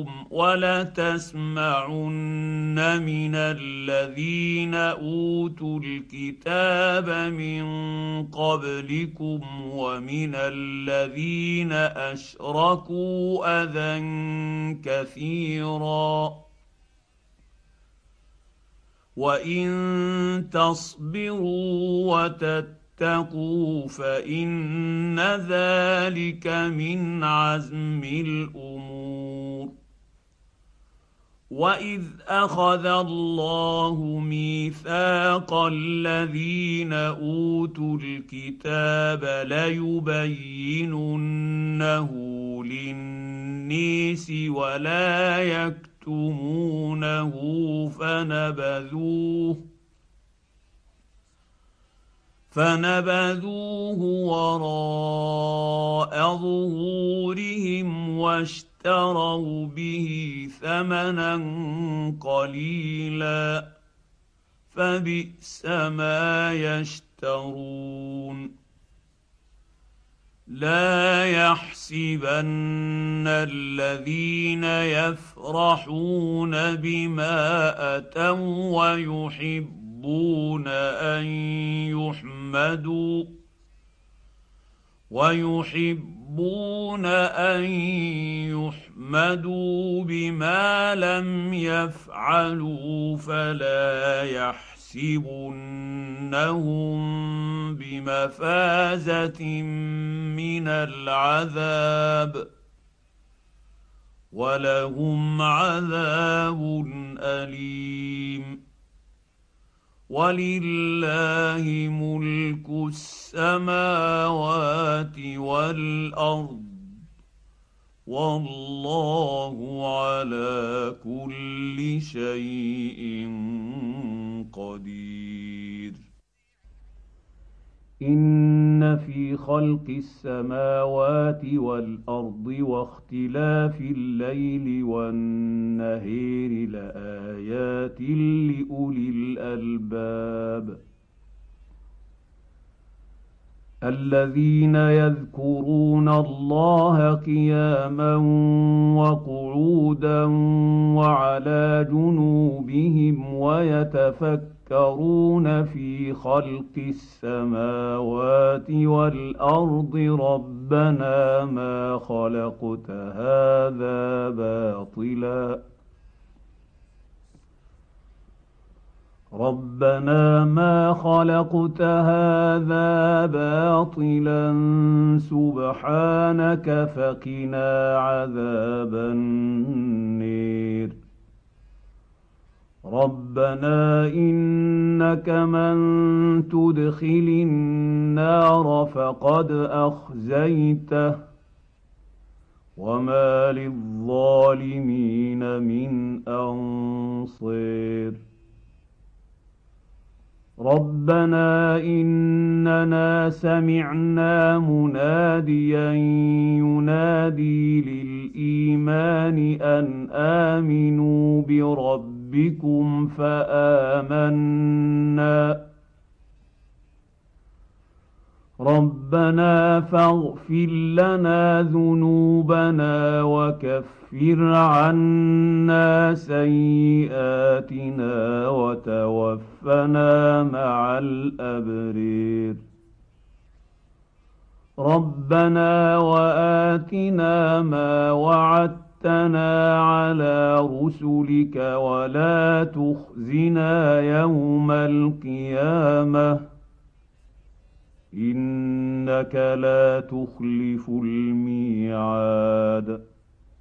ولتسمعن من الذين أوتوا الكتاب من قبلكم ومن الذين أشركوا أذى كثيرا وإن تصبروا وتتقوا فإن ذلك من عزم الأمور وإذ أخذ الله ميثاق الذين أوتوا الكتاب ليبيننه للناس ولا يكتمونه فنبذوه وراء ظهورهم واشتروا به ثمنا قليلا فبئس ما يشترون لا يحسبن الذين يفرحون بما أتوا ويحبون أن يحمدوا بما لم يفعلوا فلا يحسبنهم بمفازة من العذاب ولهم عذاب أليم ولله ملك السماوات والأرض والله على كل شيء قدير إن في خلق السماوات والأرض واختلاف الليل والنهار لآيات لأولي الألباب الذين يذكرون الله قياما وقعودا وعلى جنوبهم ويتفكرون في خلق السماوات والأرض ربنا ما خلقت هذا باطلا سبحانك فقنا عذاب النير ربنا إنك من تدخل النار فقد أخزيته وما للظالمين من أنصير ربنا إننا سمعنا مناديا ينادي للإيمان أن آمنوا بربكم فآمنا ربنا فاغفر لنا ذنوبنا وكفر عنا سيئاتنا وتوفنا مع الأبرار ربنا وآتنا ما وعدتنا على رسلك ولا تخزنا يوم القيامة إنك لا تخلف الميعاد.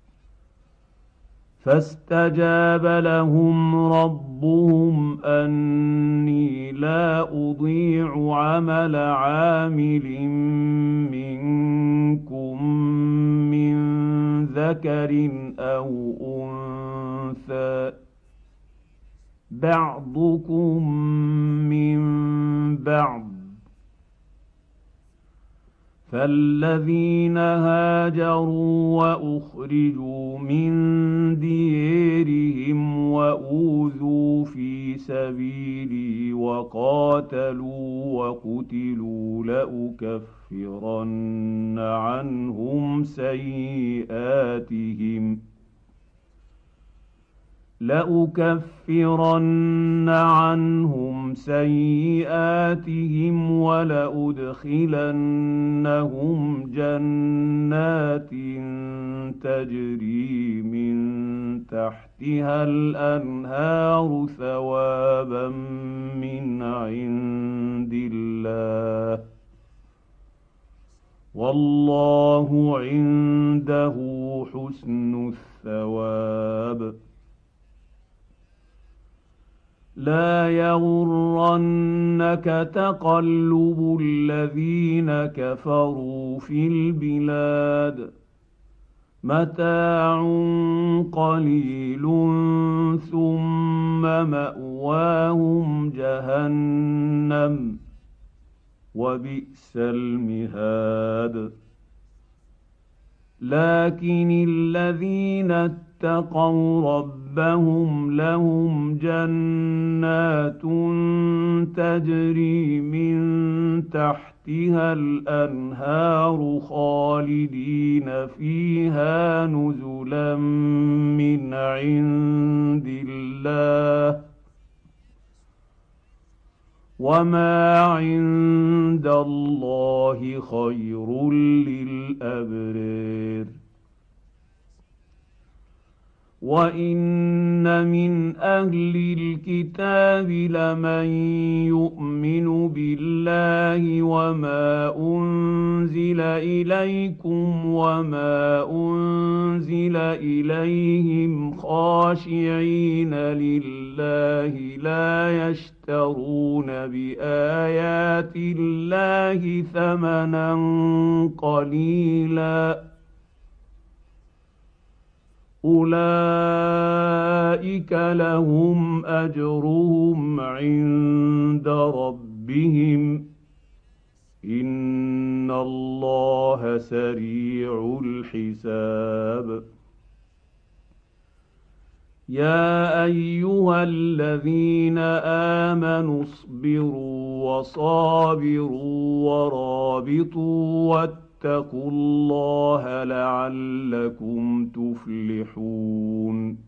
فاستجاب لهم ربهم أني لا أضيع عمل عامل منكم من ذكر أو أنثى بعضكم من بعض. فالذين هاجروا وأخرجوا من ديرهم وأوذوا في سبيلي وقاتلوا وقتلوا لأكفرن عنهم سيئاتهم ولأدخلنهم جنات تجري من تحتها الأنهار ثوابا من عند الله والله عنده حسن الثواب. لا يغرنك تقلب الذين كفروا في البلاد متاع قليل ثم مأواهم جهنم وبئس المهاد. لكن الذين اتقوا ربهم لهم جنات تجري من تحتها الأنهار خالدين فيها نزلا من عند الله وما عند الله خير للأبرار. وإن من أهل الكتاب لمن يؤمن بالله وما أنزل إليكم وما أنزل إليهم خاشعين لله لا يشترون بآيات الله ثمنا قليلا أولئك لهم أجرهم عند ربهم إن الله سريع الحساب. يا أيها الذين آمنوا اصبروا وصابروا ورابطوا واتقوا الله لعلكم تفلحون.